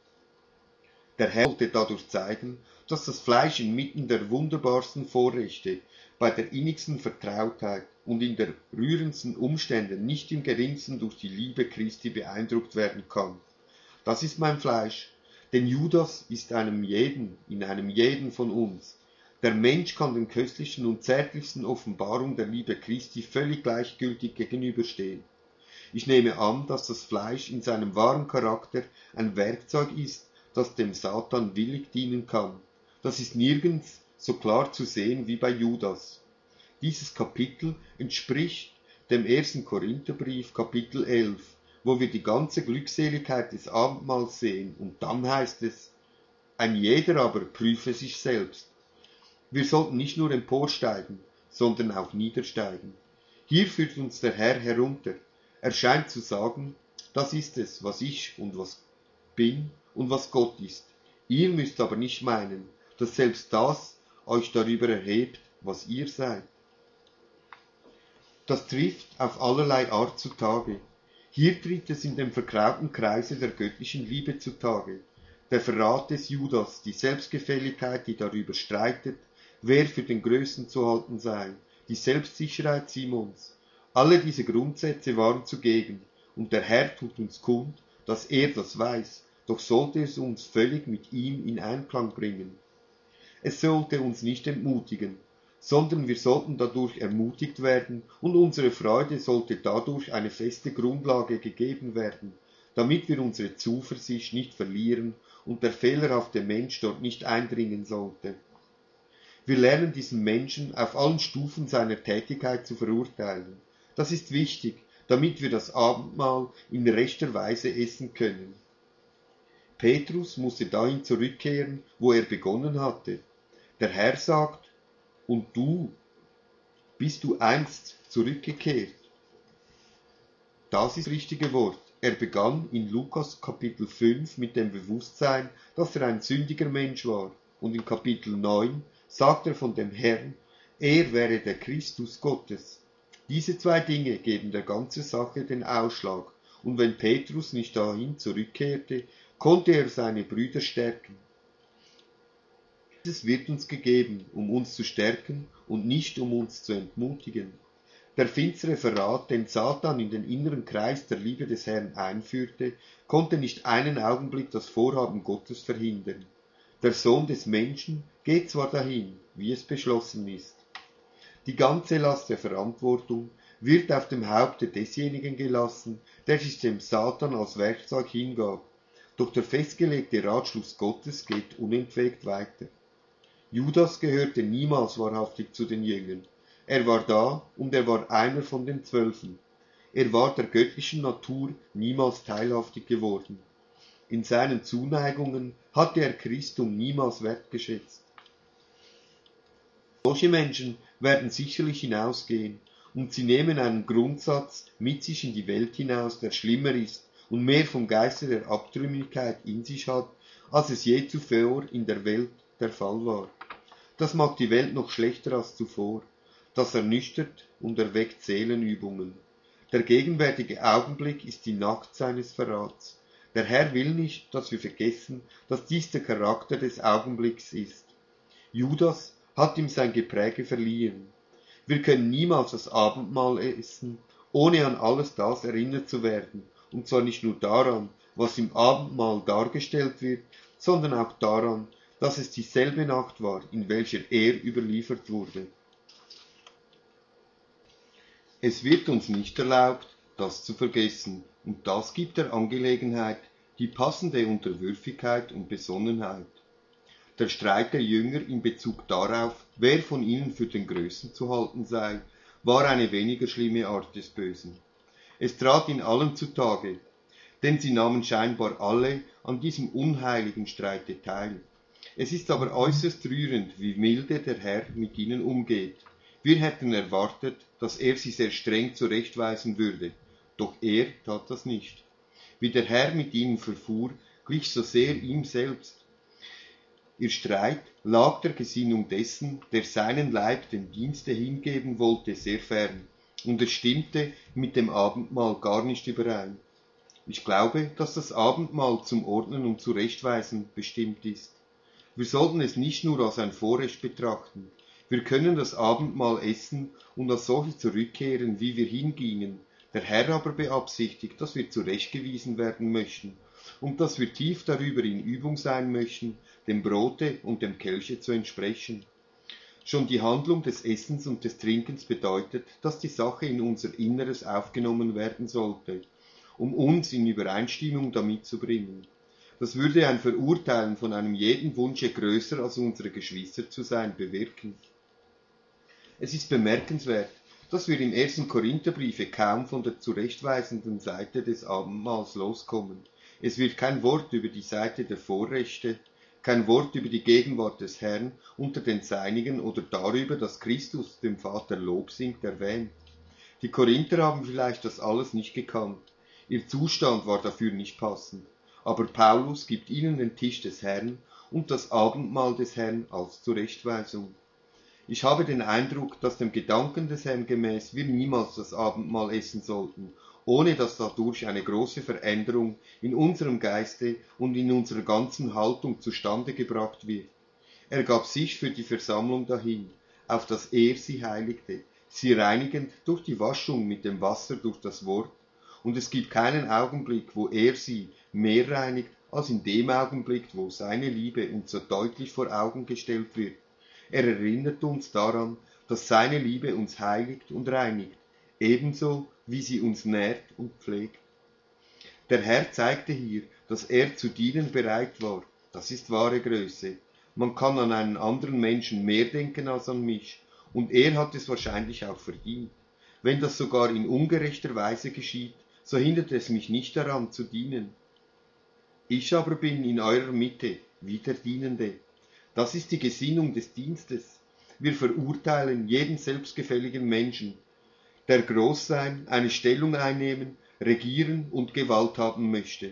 Der Herr wollte dadurch zeigen, dass das Fleisch inmitten der wunderbarsten Vorrechte, bei der innigsten Vertrautheit und in der rührendsten Umstände nicht im geringsten durch die Liebe Christi beeindruckt werden kann. Das ist mein Fleisch, denn Judas ist in einem jeden von uns. Der Mensch kann den köstlichen und zärtlichsten Offenbarungen der Liebe Christi völlig gleichgültig gegenüberstehen. Ich nehme an, dass das Fleisch in seinem wahren Charakter ein Werkzeug ist, das dem Satan willig dienen kann. Das ist nirgends so klar zu sehen wie bei Judas. Dieses Kapitel entspricht dem 1. Korintherbrief, Kapitel 11, wo wir die ganze Glückseligkeit des Abendmahls sehen, und dann heißt es, ein jeder aber prüfe sich selbst. Wir sollten nicht nur emporsteigen, sondern auch niedersteigen. Hier führt uns der Herr herunter. Er scheint zu sagen, das ist es, was ich und was bin und was Gott ist. Ihr müsst aber nicht meinen, dass selbst das euch darüber erhebt, was ihr seid. Das trifft auf allerlei Art zutage. Hier tritt es in dem vertrauten Kreise der göttlichen Liebe zutage. Der Verrat des Judas, die Selbstgefälligkeit, die darüber streitet, wer für den Größten zu halten sei, die Selbstsicherheit Simons. Alle diese Grundsätze waren zugegen, und der Herr tut uns kund, dass er das weiß, doch sollte es uns völlig mit ihm in Einklang bringen. Es sollte uns nicht entmutigen, sondern wir sollten dadurch ermutigt werden, und unsere Freude sollte dadurch eine feste Grundlage gegeben werden, damit wir unsere Zuversicht nicht verlieren und der fehlerhafte Mensch dort nicht eindringen sollte. Wir lernen diesen Menschen auf allen Stufen seiner Tätigkeit zu verurteilen. Das ist wichtig, damit wir das Abendmahl in rechter Weise essen können. Petrus musste dahin zurückkehren, wo er begonnen hatte. Der Herr sagt, und du, bist du einst zurückgekehrt? Das ist das richtige Wort. Er begann in Lukas Kapitel 5 mit dem Bewusstsein, dass er ein sündiger Mensch war, und in Kapitel 9 sagt er von dem Herrn, er wäre der Christus Gottes. Diese zwei Dinge geben der ganzen Sache den Ausschlag, und wenn Petrus nicht dahin zurückkehrte, konnte er seine Brüder stärken. Dieses wird uns gegeben, um uns zu stärken und nicht um uns zu entmutigen. Der finstere Verrat, den Satan in den inneren Kreis der Liebe des Herrn einführte, konnte nicht einen Augenblick das Vorhaben Gottes verhindern. Der Sohn des Menschen geht zwar dahin, wie es beschlossen ist. Die ganze Last der Verantwortung wird auf dem Haupte desjenigen gelassen, der sich dem Satan als Werkzeug hingab. Doch der festgelegte Ratschluss Gottes geht unentwegt weiter. Judas gehörte niemals wahrhaftig zu den Jüngern. Er war da und er war einer von den 12. Er war der göttlichen Natur niemals teilhaftig geworden. In seinen Zuneigungen hatte er Christum niemals wertgeschätzt. Solche Menschen werden sicherlich hinausgehen, und sie nehmen einen Grundsatz mit sich in die Welt hinaus, der schlimmer ist und mehr vom Geiste der Abtrünnigkeit in sich hat, als es je zuvor in der Welt der Fall war. Das macht die Welt noch schlechter als zuvor. Das ernüchtert und erweckt Seelenübungen. Der gegenwärtige Augenblick ist die Nacht seines Verrats. Der Herr will nicht, dass wir vergessen, dass dies der Charakter des Augenblicks ist. Judas hat ihm sein Gepräge verliehen. Wir können niemals das Abendmahl essen, ohne an alles das erinnert zu werden, und zwar nicht nur daran, was im Abendmahl dargestellt wird, sondern auch daran, dass es dieselbe Nacht war, in welcher er überliefert wurde. Es wird uns nicht erlaubt, das zu vergessen, und das gibt der Angelegenheit die passende Unterwürfigkeit und Besonnenheit. Der Streit der Jünger in Bezug darauf, wer von ihnen für den Größten zu halten sei, war eine weniger schlimme Art des Bösen. Es trat in allen zutage, denn sie nahmen scheinbar alle an diesem unheiligen Streite teil. Es ist aber äußerst rührend, wie milde der Herr mit ihnen umgeht. Wir hätten erwartet, dass er sie sehr streng zurechtweisen würde, doch er tat das nicht. Wie der Herr mit ihnen verfuhr, glich so sehr ihm selbst. Ihr Streit lag der Gesinnung dessen, der seinen Leib dem Dienste hingeben wollte, sehr fern, und es stimmte mit dem Abendmahl gar nicht überein. Ich glaube, dass das Abendmahl zum Ordnen und Zurechtweisen bestimmt ist. Wir sollten es nicht nur als ein Vorrecht betrachten. Wir können das Abendmahl essen und als solche zurückkehren, wie wir hingingen. Der Herr aber beabsichtigt, dass wir zurechtgewiesen werden möchten und dass wir tief darüber in Übung sein möchten, dem Brote und dem Kelche zu entsprechen. Schon die Handlung des Essens und des Trinkens bedeutet, dass die Sache in unser Inneres aufgenommen werden sollte, um uns in Übereinstimmung damit zu bringen. Das würde ein Verurteilen von einem jeden Wunsche größer als unsere Geschwister zu sein bewirken. Es ist bemerkenswert, dass wir im 1. Korintherbriefe kaum von der zurechtweisenden Seite des Abendmahls loskommen. Es wird kein Wort über die Seite der Vorrechte, kein Wort über die Gegenwart des Herrn unter den Seinigen oder darüber, dass Christus dem Vater Lob singt, erwähnt. Die Korinther haben vielleicht das alles nicht gekannt. Ihr Zustand war dafür nicht passend. Aber Paulus gibt ihnen den Tisch des Herrn und das Abendmahl des Herrn als Zurechtweisung. Ich habe den Eindruck, dass dem Gedanken des Herrn gemäß wir niemals das Abendmahl essen sollten, ohne dass dadurch eine große Veränderung in unserem Geiste und in unserer ganzen Haltung zustande gebracht wird. Er gab sich für die Versammlung dahin, auf dass er sie heiligte, sie reinigend durch die Waschung mit dem Wasser durch das Wort, und es gibt keinen Augenblick, wo er sie mehr reinigt, als in dem Augenblick, wo seine Liebe uns so deutlich vor Augen gestellt wird. Er erinnert uns daran, dass seine Liebe uns heiligt und reinigt, ebenso wie sie uns nährt und pflegt. Der Herr zeigte hier, dass er zu dienen bereit war. Das ist wahre Größe. Man kann an einen anderen Menschen mehr denken als an mich, und er hat es wahrscheinlich auch verdient. Wenn das sogar in ungerechter Weise geschieht, so hindert es mich nicht daran zu dienen. Ich aber bin in eurer Mitte wie der Dienende. Das ist die Gesinnung des Dienstes. Wir verurteilen jeden selbstgefälligen Menschen, der groß sein, eine Stellung einnehmen, regieren und Gewalt haben möchte.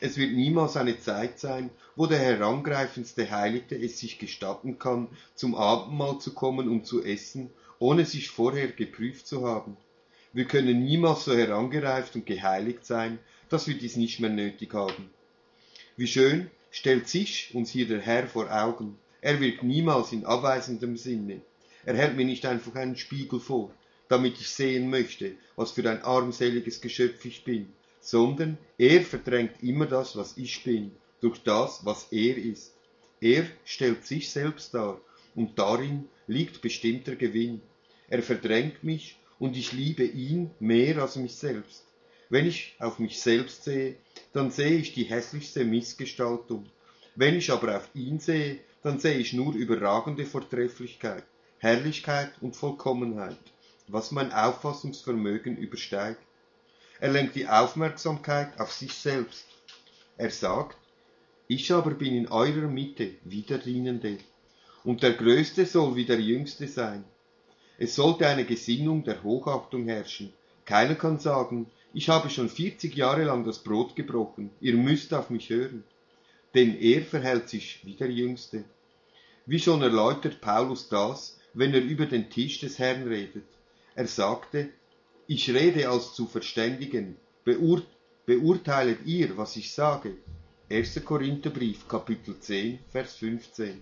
Es wird niemals eine Zeit sein, wo der herangreifendste Heilige es sich gestatten kann, zum Abendmahl zu kommen und zu essen, ohne sich vorher geprüft zu haben. Wir können niemals so herangereift und geheiligt sein, dass wir dies nicht mehr nötig haben. Wie schön stellt sich uns hier der Herr vor Augen. Er wirkt niemals in abweisendem Sinne. Er hält mir nicht einfach einen Spiegel vor, damit ich sehen möchte, was für ein armseliges Geschöpf ich bin, sondern er verdrängt immer das, was ich bin, durch das, was er ist. Er stellt sich selbst dar, und darin liegt bestimmter Gewinn. Er verdrängt mich, und ich liebe ihn mehr als mich selbst. Wenn ich auf mich selbst sehe, dann sehe ich die hässlichste Missgestaltung. Wenn ich aber auf ihn sehe, dann sehe ich nur überragende Vortrefflichkeit, Herrlichkeit und Vollkommenheit, was mein Auffassungsvermögen übersteigt. Er lenkt die Aufmerksamkeit auf sich selbst. Er sagt, ich aber bin in eurer Mitte wie der Dienende, und der Größte soll wie der Jüngste sein. Es sollte eine Gesinnung der Hochachtung herrschen. Keiner kann sagen, ich habe schon 40 Jahre lang das Brot gebrochen, ihr müsst auf mich hören. Denn er verhält sich wie der Jüngste. Wie schon erläutert Paulus das, wenn er über den Tisch des Herrn redet. Er sagte, ich rede als zu Verständigen, beurteilet ihr, was ich sage. 1. Korintherbrief, Kapitel 10, Vers 15.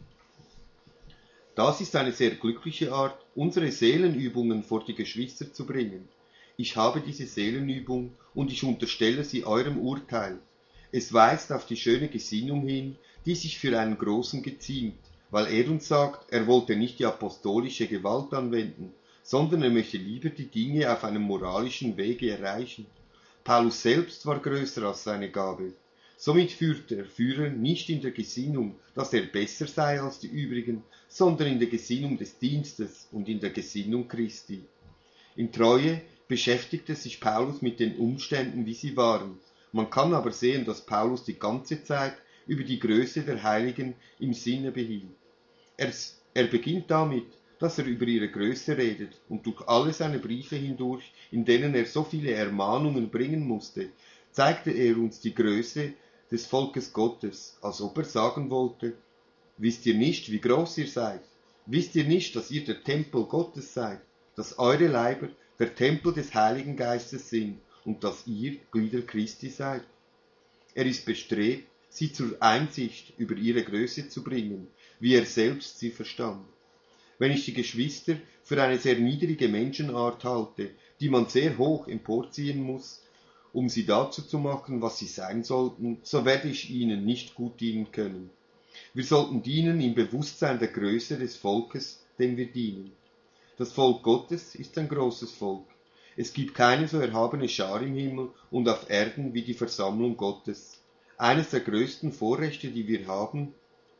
Das ist eine sehr glückliche Art, unsere Seelenübungen vor die Geschwister zu bringen. Ich habe diese Seelenübung und ich unterstelle sie eurem Urteil. Es weist auf die schöne Gesinnung hin, die sich für einen Großen geziemt, weil er uns sagt, er wollte nicht die apostolische Gewalt anwenden, sondern er möchte lieber die Dinge auf einem moralischen Wege erreichen. Paulus selbst war größer als seine Gabe. Somit führt der Führer nicht in der Gesinnung, dass er besser sei als die übrigen, sondern in der Gesinnung des Dienstes und in der Gesinnung Christi. In Treue beschäftigte sich Paulus mit den Umständen, wie sie waren. Man kann aber sehen, dass Paulus die ganze Zeit über die Größe der Heiligen im Sinne behielt. Er beginnt damit, dass er über ihre Größe redet, und durch alle seine Briefe hindurch, in denen er so viele Ermahnungen bringen musste, zeigte er uns die Größe des Volkes Gottes, als ob er sagen wollte, wisst ihr nicht, wie groß ihr seid? Wisst ihr nicht, dass ihr der Tempel Gottes seid, dass eure Leiber der Tempel des Heiligen Geistes sind und dass ihr Glieder Christi seid? Er ist bestrebt, sie zur Einsicht über ihre Größe zu bringen, wie er selbst sie verstand. Wenn ich die Geschwister für eine sehr niedrige Menschenart halte, die man sehr hoch emporziehen muss, um sie dazu zu machen, was sie sein sollten, so werde ich ihnen nicht gut dienen können. Wir sollten dienen im Bewusstsein der Größe des Volkes, dem wir dienen. Das Volk Gottes ist ein großes Volk. Es gibt keine so erhabene Schar im Himmel und auf Erden wie die Versammlung Gottes. Eines der größten Vorrechte, die wir haben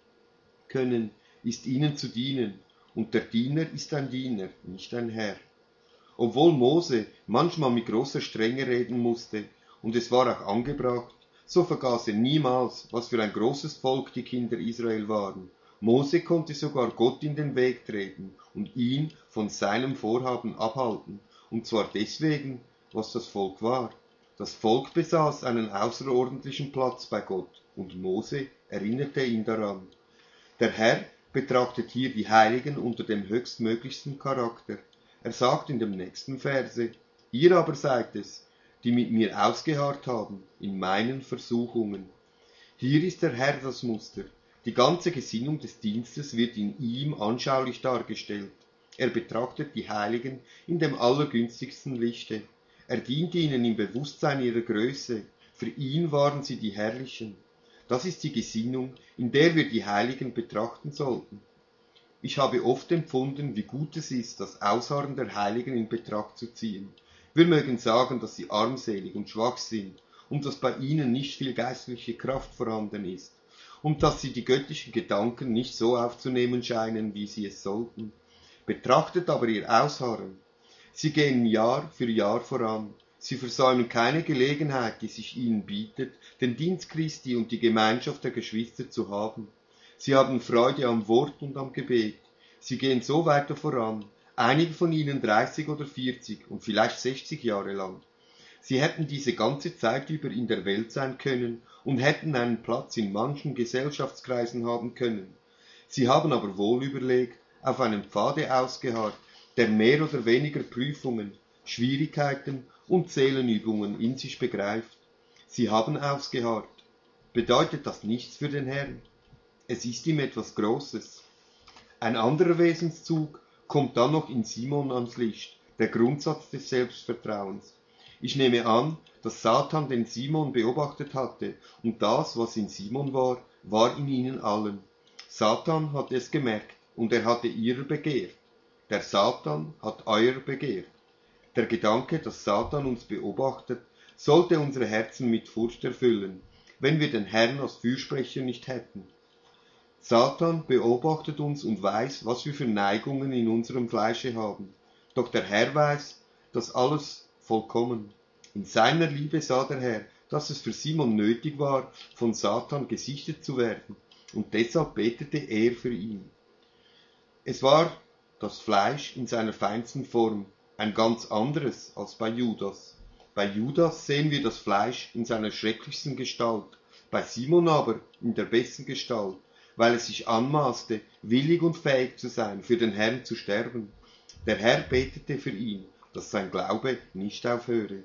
können, ist ihnen zu dienen, und der Diener ist ein Diener, nicht ein Herr. Obwohl Mose manchmal mit großer Strenge reden musste, und es war auch angebracht, so vergaß er niemals, was für ein großes Volk die Kinder Israel waren. Mose konnte sogar Gott in den Weg treten und ihn von seinem Vorhaben abhalten, und zwar deswegen, was das Volk war. Das Volk besaß einen außerordentlichen Platz bei Gott, und Mose erinnerte ihn daran. Der Herr betrachtet hier die Heiligen unter dem höchstmöglichsten Charakter. Er sagt in dem nächsten Verse, ihr aber seid es, die mit mir ausgeharrt haben in meinen Versuchungen. Hier ist der Herr das Muster. Die ganze Gesinnung des Dienstes wird in ihm anschaulich dargestellt. Er betrachtet die Heiligen in dem allergünstigsten Lichte. Er dient ihnen im Bewusstsein ihrer Größe. Für ihn waren sie die Herrlichen. Das ist die Gesinnung, in der wir die Heiligen betrachten sollten. Ich habe oft empfunden, wie gut es ist, das Ausharren der Heiligen in Betracht zu ziehen. Wir mögen sagen, dass sie armselig und schwach sind und dass bei ihnen nicht viel geistliche Kraft vorhanden ist und dass sie die göttlichen Gedanken nicht so aufzunehmen scheinen, wie sie es sollten. Betrachtet aber ihr Ausharren. Sie gehen Jahr für Jahr voran. Sie versäumen keine Gelegenheit, die sich ihnen bietet, den Dienst Christi und die Gemeinschaft der Geschwister zu haben. Sie haben Freude am Wort und am Gebet. Sie gehen so weiter voran, einige von ihnen 30 oder 40 und vielleicht 60 Jahre lang. Sie hätten diese ganze Zeit über in der Welt sein können und hätten einen Platz in manchen Gesellschaftskreisen haben können. Sie haben aber wohl überlegt auf einem Pfade ausgeharrt, der mehr oder weniger Prüfungen, Schwierigkeiten und Seelenübungen in sich begreift. Sie haben ausgeharrt. Bedeutet das nichts für den Herrn? Es ist ihm etwas Großes. Ein anderer Wesenszug kommt dann noch in Simon ans Licht, der Grundsatz des Selbstvertrauens. Ich nehme an, dass Satan den Simon beobachtet hatte, und das, was in Simon war, war in ihnen allen. Satan hat es gemerkt, und er hatte ihrer begehrt. Der Satan hat euer begehrt. Der Gedanke, dass Satan uns beobachtet, sollte unsere Herzen mit Furcht erfüllen, wenn wir den Herrn als Fürsprecher nicht hätten. Satan beobachtet uns und weiß, was wir für Neigungen in unserem Fleische haben. Doch der Herr weiß das alles vollkommen. In seiner Liebe sah der Herr, dass es für Simon nötig war, von Satan gesichtet zu werden, und deshalb betete er für ihn. Es war das Fleisch in seiner feinsten Form, ein ganz anderes als bei Judas. Bei Judas sehen wir das Fleisch in seiner schrecklichsten Gestalt, bei Simon aber in der besten Gestalt, weil es sich anmaßte, willig und fähig zu sein, für den Herrn zu sterben. Der Herr betete für ihn, dass sein Glaube nicht aufhöre.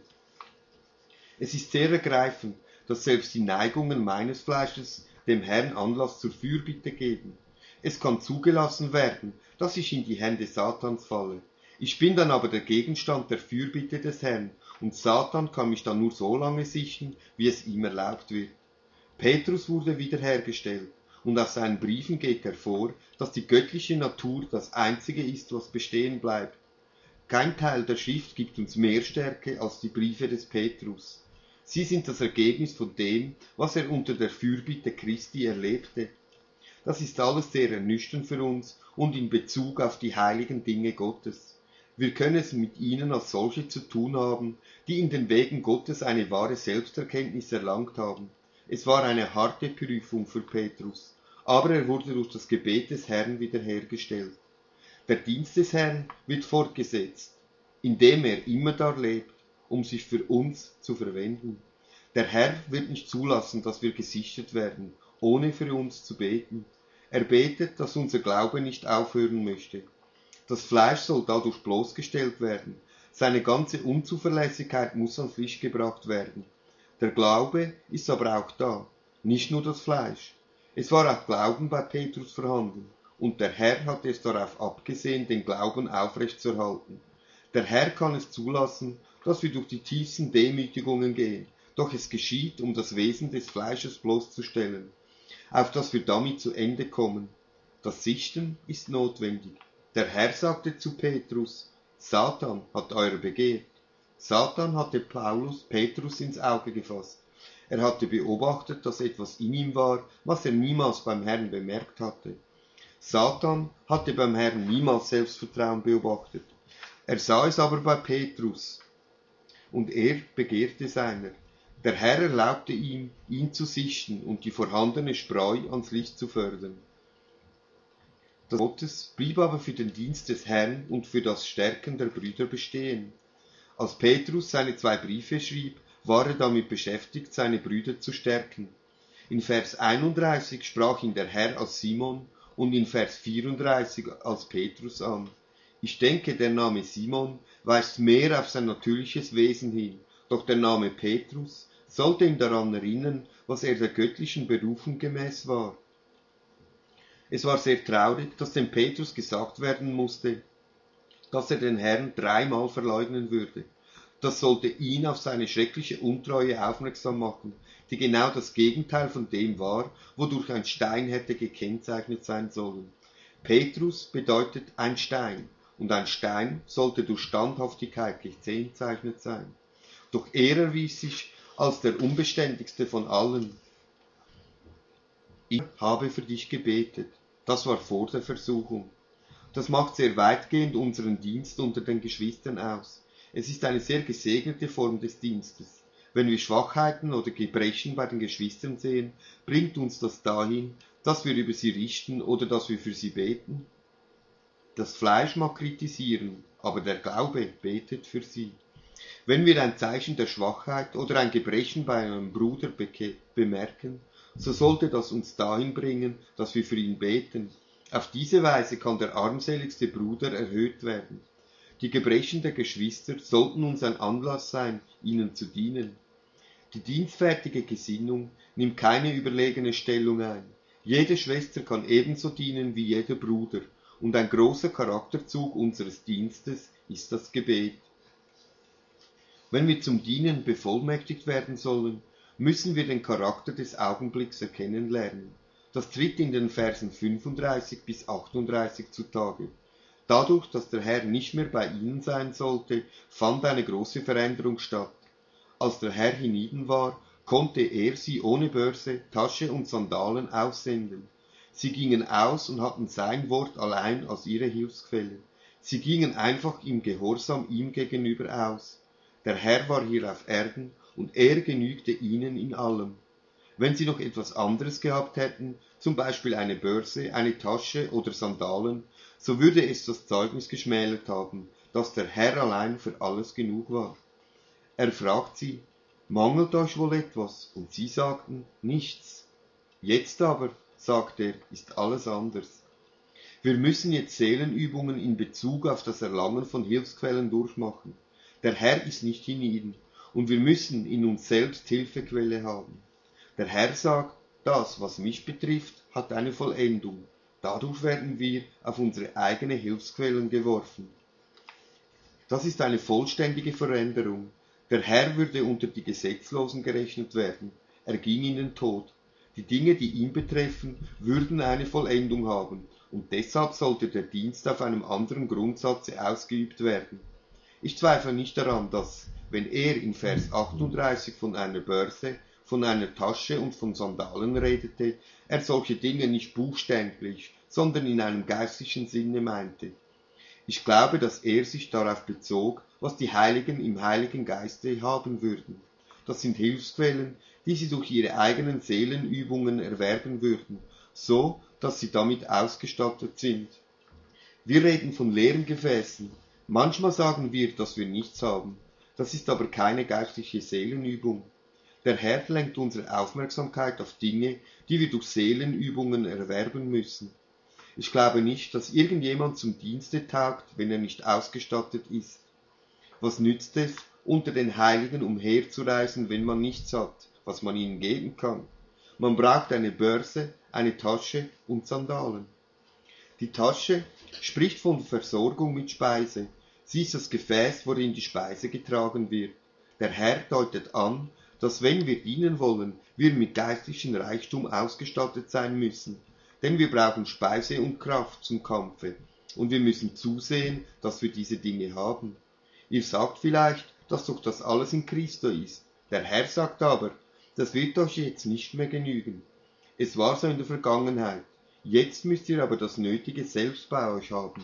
Es ist sehr ergreifend, dass selbst die Neigungen meines Fleisches dem Herrn Anlass zur Fürbitte geben. Es kann zugelassen werden, dass ich in die Hände Satans falle. Ich bin dann aber der Gegenstand der Fürbitte des Herrn, und Satan kann mich dann nur so lange sichten, wie es ihm erlaubt wird. Petrus wurde wiederhergestellt, und aus seinen Briefen geht hervor, dass die göttliche Natur das Einzige ist, was bestehen bleibt. Kein Teil der Schrift gibt uns mehr Stärke als die Briefe des Petrus. Sie sind das Ergebnis von dem, was er unter der Fürbitte Christi erlebte. Das ist alles sehr ernüchternd für uns und in Bezug auf die heiligen Dinge Gottes. Wir können es mit ihnen als solche zu tun haben, die in den Wegen Gottes eine wahre Selbsterkenntnis erlangt haben. Es war eine harte Prüfung für Petrus, aber er wurde durch das Gebet des Herrn wiederhergestellt. Der Dienst des Herrn wird fortgesetzt, indem er immer da lebt, um sich für uns zu verwenden. Der Herr wird nicht zulassen, dass wir gesichtet werden, ohne für uns zu beten. Er betet, dass unser Glaube nicht aufhören möchte. Das Fleisch soll dadurch bloßgestellt werden. Seine ganze Unzuverlässigkeit muss ans Licht gebracht werden. Der Glaube ist aber auch da, nicht nur das Fleisch. Es war auch Glauben bei Petrus vorhanden, und der Herr hat es darauf abgesehen, den Glauben aufrechtzuerhalten. Der Herr kann es zulassen, dass wir durch die tiefsten Demütigungen gehen, doch es geschieht, um das Wesen des Fleisches bloßzustellen, auf das wir damit zu Ende kommen. Das Sichten ist notwendig. Der Herr sagte zu Petrus, Satan hat euer begehrt. Satan hatte Petrus ins Auge gefasst. Er hatte beobachtet, dass etwas in ihm war, was er niemals beim Herrn bemerkt hatte. Satan hatte beim Herrn niemals Selbstvertrauen beobachtet. Er sah es aber bei Petrus, und er begehrte seiner. Der Herr erlaubte ihm, ihn zu sichten und die vorhandene Spreu ans Licht zu fördern. Das Gottes blieb aber für den Dienst des Herrn und für das Stärken der Brüder bestehen. Als Petrus seine 2 Briefe schrieb, war er damit beschäftigt, seine Brüder zu stärken. In Vers 31 sprach ihn der Herr als Simon und in Vers 34 als Petrus an. Ich denke, der Name Simon weist mehr auf sein natürliches Wesen hin, doch der Name Petrus sollte ihn daran erinnern, was er der göttlichen Berufung gemäß war. Es war sehr traurig, dass dem Petrus gesagt werden musste, dass er den Herrn 3-mal verleugnen würde. Das sollte ihn auf seine schreckliche Untreue aufmerksam machen, die genau das Gegenteil von dem war, wodurch ein Stein hätte gekennzeichnet sein sollen. Petrus bedeutet ein Stein, und ein Stein sollte durch Standhaftigkeit gekennzeichnet sein. Doch er erwies sich als der unbeständigste von allen. Ich habe für dich gebetet. Das war vor der Versuchung. Das macht sehr weitgehend unseren Dienst unter den Geschwistern aus. Es ist eine sehr gesegnete Form des Dienstes. Wenn wir Schwachheiten oder Gebrechen bei den Geschwistern sehen, bringt uns das dahin, dass wir über sie richten oder dass wir für sie beten. Das Fleisch mag kritisieren, aber der Glaube betet für sie. Wenn wir ein Zeichen der Schwachheit oder ein Gebrechen bei einem Bruder bemerken, so sollte das uns dahin bringen, dass wir für ihn beten. Auf diese Weise kann der armseligste Bruder erhöht werden. Die Gebrechen der Geschwister sollten uns ein Anlass sein, ihnen zu dienen. Die dienstfertige Gesinnung nimmt keine überlegene Stellung ein. Jede Schwester kann ebenso dienen wie jeder Bruder, und ein großer Charakterzug unseres Dienstes ist das Gebet. Wenn wir zum Dienen bevollmächtigt werden sollen, müssen wir den Charakter des Augenblicks erkennen lernen. Das tritt in den Versen 35 bis 38 zutage. Dadurch, dass der Herr nicht mehr bei ihnen sein sollte, fand eine große Veränderung statt. Als der Herr hienieden war, konnte er sie ohne Börse, Tasche und Sandalen aussenden. Sie gingen aus und hatten sein Wort allein als ihre Hilfsquelle. Sie gingen einfach im Gehorsam ihm gegenüber aus. Der Herr war hier auf Erden und er genügte ihnen in allem. Wenn sie noch etwas anderes gehabt hätten, zum Beispiel eine Börse, eine Tasche oder Sandalen, so würde es das Zeugnis geschmälert haben, dass der Herr allein für alles genug war. Er fragt sie, mangelt euch wohl etwas? Und sie sagten, nichts. Jetzt aber, sagt er, ist alles anders. Wir müssen jetzt Seelenübungen in Bezug auf das Erlangen von Hilfsquellen durchmachen. Der Herr ist nicht hienieden, und wir müssen in uns selbst Hilfequelle haben. Der Herr sagt, das, was mich betrifft, hat eine Vollendung. Dadurch werden wir auf unsere eigene Hilfsquellen geworfen. Das ist eine vollständige Veränderung. Der Herr würde unter die Gesetzlosen gerechnet werden. Er ging in den Tod. Die Dinge, die ihn betreffen, würden eine Vollendung haben, und deshalb sollte der Dienst auf einem anderen Grundsatze ausgeübt werden. Ich zweifle nicht daran, dass, wenn er in Vers 38 von einer Börse, von einer Tasche und von Sandalen redete, er solche Dinge nicht buchstäblich, sondern in einem geistlichen Sinne meinte. Ich glaube, dass er sich darauf bezog, was die Heiligen im Heiligen Geiste haben würden. Das sind Hilfsquellen, die sie durch ihre eigenen Seelenübungen erwerben würden, so dass sie damit ausgestattet sind. Wir reden von leeren Gefäßen. Manchmal sagen wir, dass wir nichts haben. Das ist aber keine geistliche Seelenübung. Der Herr lenkt unsere Aufmerksamkeit auf Dinge, die wir durch Seelenübungen erwerben müssen. Ich glaube nicht, dass irgendjemand zum Dienste taugt, wenn er nicht ausgestattet ist. Was nützt es, unter den Heiligen umherzureisen, wenn man nichts hat, was man ihnen geben kann? Man braucht eine Börse, eine Tasche und Sandalen. Die Tasche spricht von Versorgung mit Speise. Sie ist das Gefäß, worin die Speise getragen wird. Der Herr deutet an, dass wenn wir dienen wollen, wir mit geistlichem Reichtum ausgestattet sein müssen. Denn wir brauchen Speise und Kraft zum Kampfe. Und wir müssen zusehen, dass wir diese Dinge haben. Ihr sagt vielleicht, dass doch das alles in Christo ist. Der Herr sagt aber, das wird euch jetzt nicht mehr genügen. Es war so in der Vergangenheit. Jetzt müsst ihr aber das Nötige selbst bei euch haben.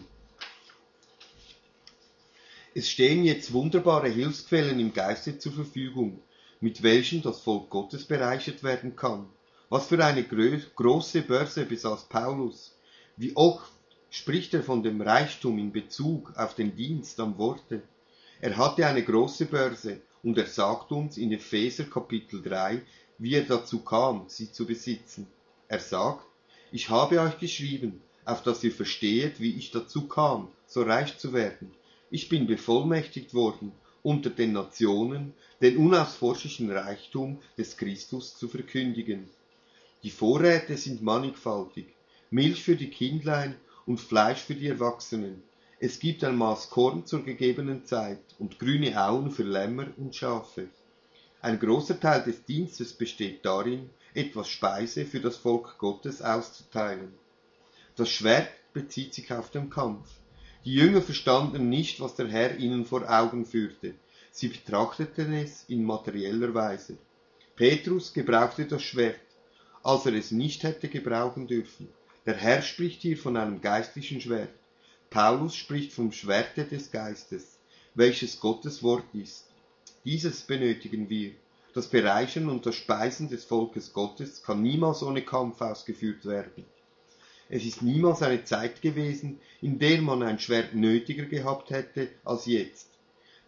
Es stehen jetzt wunderbare Hilfsquellen im Geiste zur Verfügung, mit welchen das Volk Gottes bereichert werden kann. Was für eine große Börse besaß Paulus. Wie oft spricht er von dem Reichtum in Bezug auf den Dienst am Worte. Er hatte eine große Börse, und er sagt uns in Epheser Kapitel 3, wie er dazu kam, sie zu besitzen. Er sagt, ich habe euch geschrieben, auf dass ihr verstehet, wie ich dazu kam, so reich zu werden. Ich bin bevollmächtigt worden, unter den Nationen den unausforschlichen Reichtum des Christus zu verkündigen. Die Vorräte sind mannigfaltig, Milch für die Kindlein und Fleisch für die Erwachsenen. Es gibt ein Maß Korn zur gegebenen Zeit und grüne Auen für Lämmer und Schafe. Ein großer Teil des Dienstes besteht darin, etwas Speise für das Volk Gottes auszuteilen. Das Schwert bezieht sich auf den Kampf. Die Jünger verstanden nicht, was der Herr ihnen vor Augen führte. Sie betrachteten es in materieller Weise. Petrus gebrauchte das Schwert, als er es nicht hätte gebrauchen dürfen. Der Herr spricht hier von einem geistlichen Schwert. Paulus spricht vom Schwerte des Geistes, welches Gottes Wort ist. Dieses benötigen wir. Das Bereichern und das Speisen des Volkes Gottes kann niemals ohne Kampf ausgeführt werden. Es ist niemals eine Zeit gewesen, in der man ein Schwert nötiger gehabt hätte als jetzt.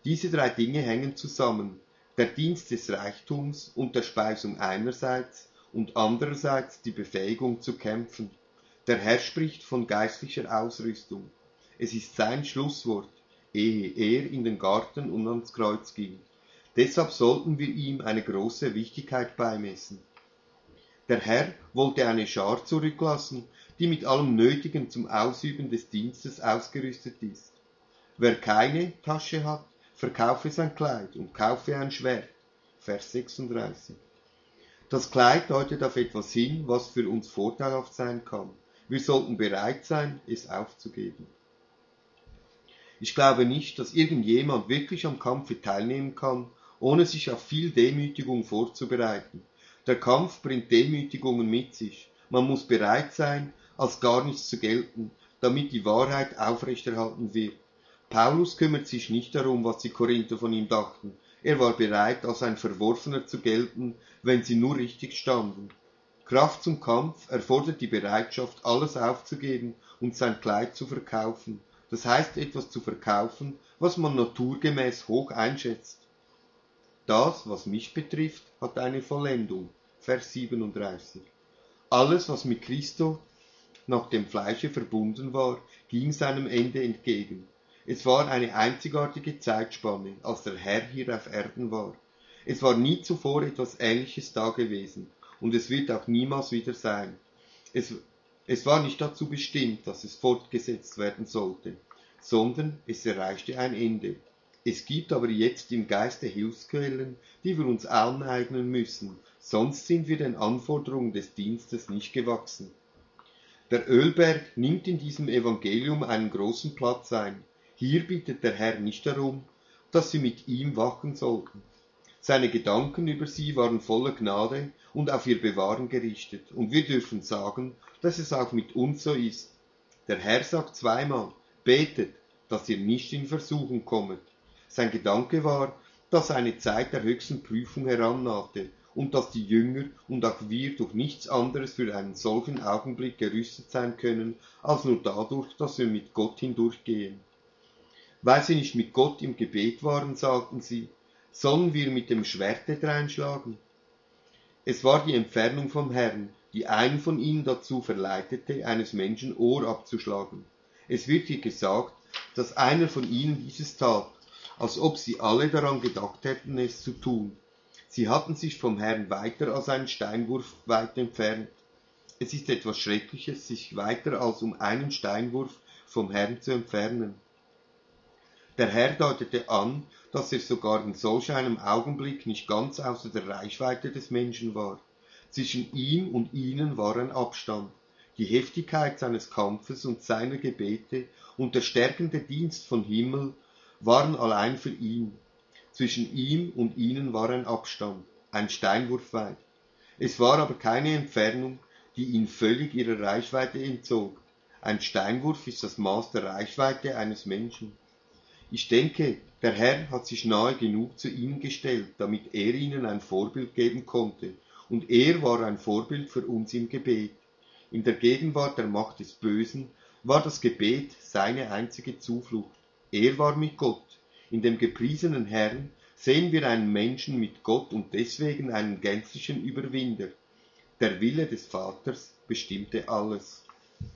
Diese drei Dinge hängen zusammen: der Dienst des Reichtums und der Speisung einerseits und andererseits die Befähigung zu kämpfen. Der Herr spricht von geistlicher Ausrüstung. Es ist sein Schlusswort, ehe er in den Garten und ans Kreuz ging. Deshalb sollten wir ihm eine große Wichtigkeit beimessen. Der Herr wollte eine Schar zurücklassen, die mit allem Nötigen zum Ausüben des Dienstes ausgerüstet ist. Wer keine Tasche hat, verkaufe sein Kleid und kaufe ein Schwert. Vers 36. Das Kleid deutet auf etwas hin, was für uns vorteilhaft sein kann. Wir sollten bereit sein, es aufzugeben. Ich glaube nicht, dass irgendjemand wirklich am Kampfe teilnehmen kann, ohne sich auf viel Demütigung vorzubereiten. Der Kampf bringt Demütigungen mit sich. Man muss bereit sein, als gar nichts zu gelten, damit die Wahrheit aufrechterhalten wird. Paulus kümmert sich nicht darum, was die Korinther von ihm dachten. Er war bereit, als ein Verworfener zu gelten, wenn sie nur richtig standen. Kraft zum Kampf erfordert die Bereitschaft, alles aufzugeben und sein Kleid zu verkaufen. Das heißt, etwas zu verkaufen, was man naturgemäß hoch einschätzt. Das, was mich betrifft, hat eine Vollendung. Vers 37. Alles, was mit Christo nach dem Fleische verbunden war, ging seinem Ende entgegen. Es war eine einzigartige Zeitspanne, als der Herr hier auf Erden war. Es war nie zuvor etwas Ähnliches dagewesen, und es wird auch niemals wieder sein. Es war nicht dazu bestimmt, dass es fortgesetzt werden sollte, sondern es erreichte ein Ende. Es gibt aber jetzt im Geiste Hilfsquellen, die wir uns aneignen müssen, sonst sind wir den Anforderungen des Dienstes nicht gewachsen. Der Ölberg nimmt in diesem Evangelium einen großen Platz ein. Hier bittet der Herr nicht darum, dass sie mit ihm wachen sollten. Seine Gedanken über sie waren voller Gnade und auf ihr Bewahren gerichtet, und wir dürfen sagen, dass es auch mit uns so ist. Der Herr sagt zweimal, betet, dass ihr nicht in Versuchung kommet. Sein Gedanke war, dass eine Zeit der höchsten Prüfung herannahte und dass die Jünger und auch wir durch nichts anderes für einen solchen Augenblick gerüstet sein können, als nur dadurch, dass wir mit Gott hindurchgehen. Weil sie nicht mit Gott im Gebet waren, sagten sie, sollen wir mit dem Schwerte dreinschlagen? Es war die Entfernung vom Herrn, die einen von ihnen dazu verleitete, eines Menschen Ohr abzuschlagen. Es wird hier gesagt, dass einer von ihnen dieses tat, als ob sie alle daran gedacht hätten, es zu tun. Sie hatten sich vom Herrn weiter als einen Steinwurf weit entfernt. Es ist etwas Schreckliches, sich weiter als um einen Steinwurf vom Herrn zu entfernen. Der Herr deutete an, dass er sogar in solch einem Augenblick nicht ganz außer der Reichweite des Menschen war. Zwischen ihm und ihnen war ein Abstand. Die Heftigkeit seines Kampfes und seiner Gebete und der stärkende Dienst von Himmel waren allein für ihn. Zwischen ihm und ihnen war ein Abstand, ein Steinwurf weit. Es war aber keine Entfernung, die ihn völlig ihrer Reichweite entzog. Ein Steinwurf ist das Maß der Reichweite eines Menschen. Ich denke, der Herr hat sich nahe genug zu ihnen gestellt, damit er ihnen ein Vorbild geben konnte, und er war ein Vorbild für uns im Gebet. In der Gegenwart der Macht des Bösen war das Gebet seine einzige Zuflucht. Er war mit Gott. In dem gepriesenen Herrn sehen wir einen Menschen mit Gott und deswegen einen gänzlichen Überwinder. Der Wille des Vaters bestimmte alles.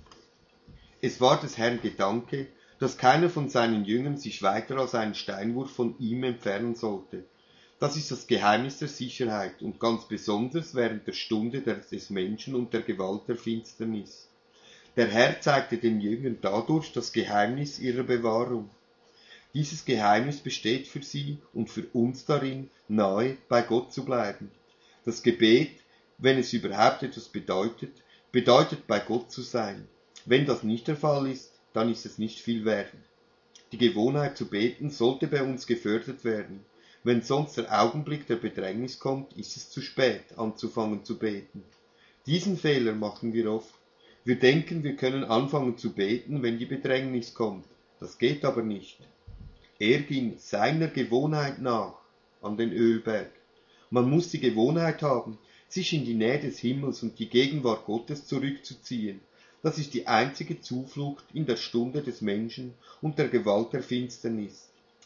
Es war des Herrn Gedanke, dass keiner von seinen Jüngern sich weiter als einen Steinwurf von ihm entfernen sollte. Das ist das Geheimnis der Sicherheit und ganz besonders während der Stunde des Menschen und der Gewalt der Finsternis. Der Herr zeigte den Jüngern dadurch das Geheimnis ihrer Bewahrung. Dieses Geheimnis besteht für sie und für uns darin, nahe bei Gott zu bleiben. Das Gebet, wenn es überhaupt etwas bedeutet, bedeutet bei Gott zu sein. Wenn das nicht der Fall ist, dann ist es nicht viel wert. Die Gewohnheit zu beten sollte bei uns gefördert werden. Wenn sonst der Augenblick der Bedrängnis kommt, ist es zu spät, anzufangen zu beten. Diesen Fehler machen wir oft. Wir denken, wir können anfangen zu beten, wenn die Bedrängnis kommt. Das geht aber nicht. Er ging seiner Gewohnheit nach an den Ölberg. Man muss die Gewohnheit haben, sich in die Nähe des Himmels und die Gegenwart Gottes zurückzuziehen. Das ist die einzige Zuflucht in der Stunde des Menschen und der Gewalt der Finsternis.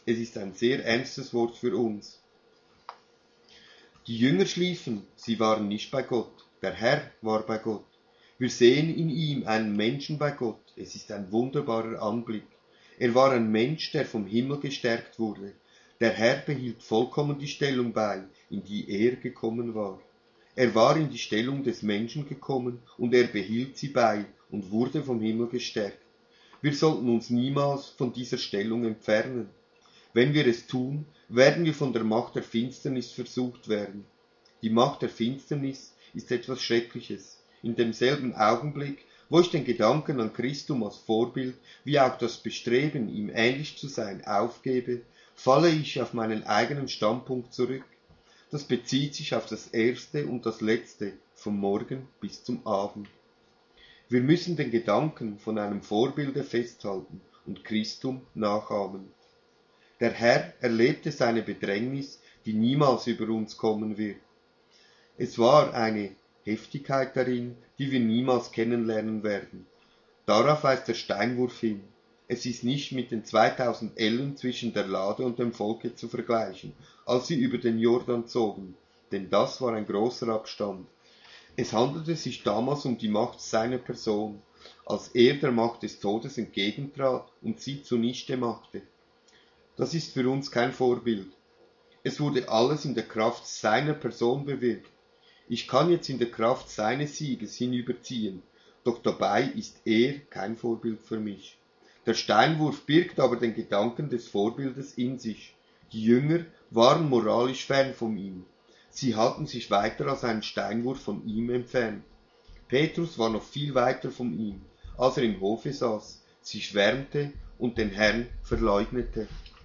Es ist ein sehr ernstes Wort für uns. Die Jünger schliefen, sie waren nicht bei Gott. Der Herr war bei Gott. Wir sehen in ihm einen Menschen bei Gott. Es ist ein wunderbarer Anblick. Er war ein Mensch, der vom Himmel gestärkt wurde. Der Herr behielt vollkommen die Stellung bei, in die er gekommen war. Er war in die Stellung des Menschen gekommen und er behielt sie bei und wurde vom Himmel gestärkt. Wir sollten uns niemals von dieser Stellung entfernen. Wenn wir es tun, werden wir von der Macht der Finsternis versucht werden. Die Macht der Finsternis ist etwas Schreckliches. In demselben Augenblick, wo ich den Gedanken an Christum als Vorbild, wie auch das Bestreben, ihm ähnlich zu sein, aufgebe, falle ich auf meinen eigenen Standpunkt zurück. Das bezieht sich auf das Erste und das Letzte, vom Morgen bis zum Abend. Wir müssen den Gedanken von einem Vorbilde festhalten und Christum nachahmen. Der Herr erlebte seine Bedrängnis, die niemals über uns kommen wird. Es war eine Heftigkeit darin, die wir niemals kennenlernen werden. Darauf weist der Steinwurf hin. Es ist nicht mit den 2000 Ellen zwischen der Lade und dem Volke zu vergleichen, als sie über den Jordan zogen, denn das war ein großer Abstand. Es handelte sich damals um die Macht seiner Person, als er der Macht des Todes entgegentrat und sie zunichte machte. Das ist für uns kein Vorbild. Es wurde alles in der Kraft seiner Person bewirkt. Ich kann jetzt in der Kraft seines Sieges hinüberziehen, doch dabei ist er kein Vorbild für mich. Der Steinwurf birgt aber den Gedanken des Vorbildes in sich. Die Jünger waren moralisch fern von ihm. Sie hatten sich weiter als einen Steinwurf von ihm entfernt. Petrus war noch viel weiter von ihm, als er im Hofe saß. Sie schwärmte und den Herrn verleugnete.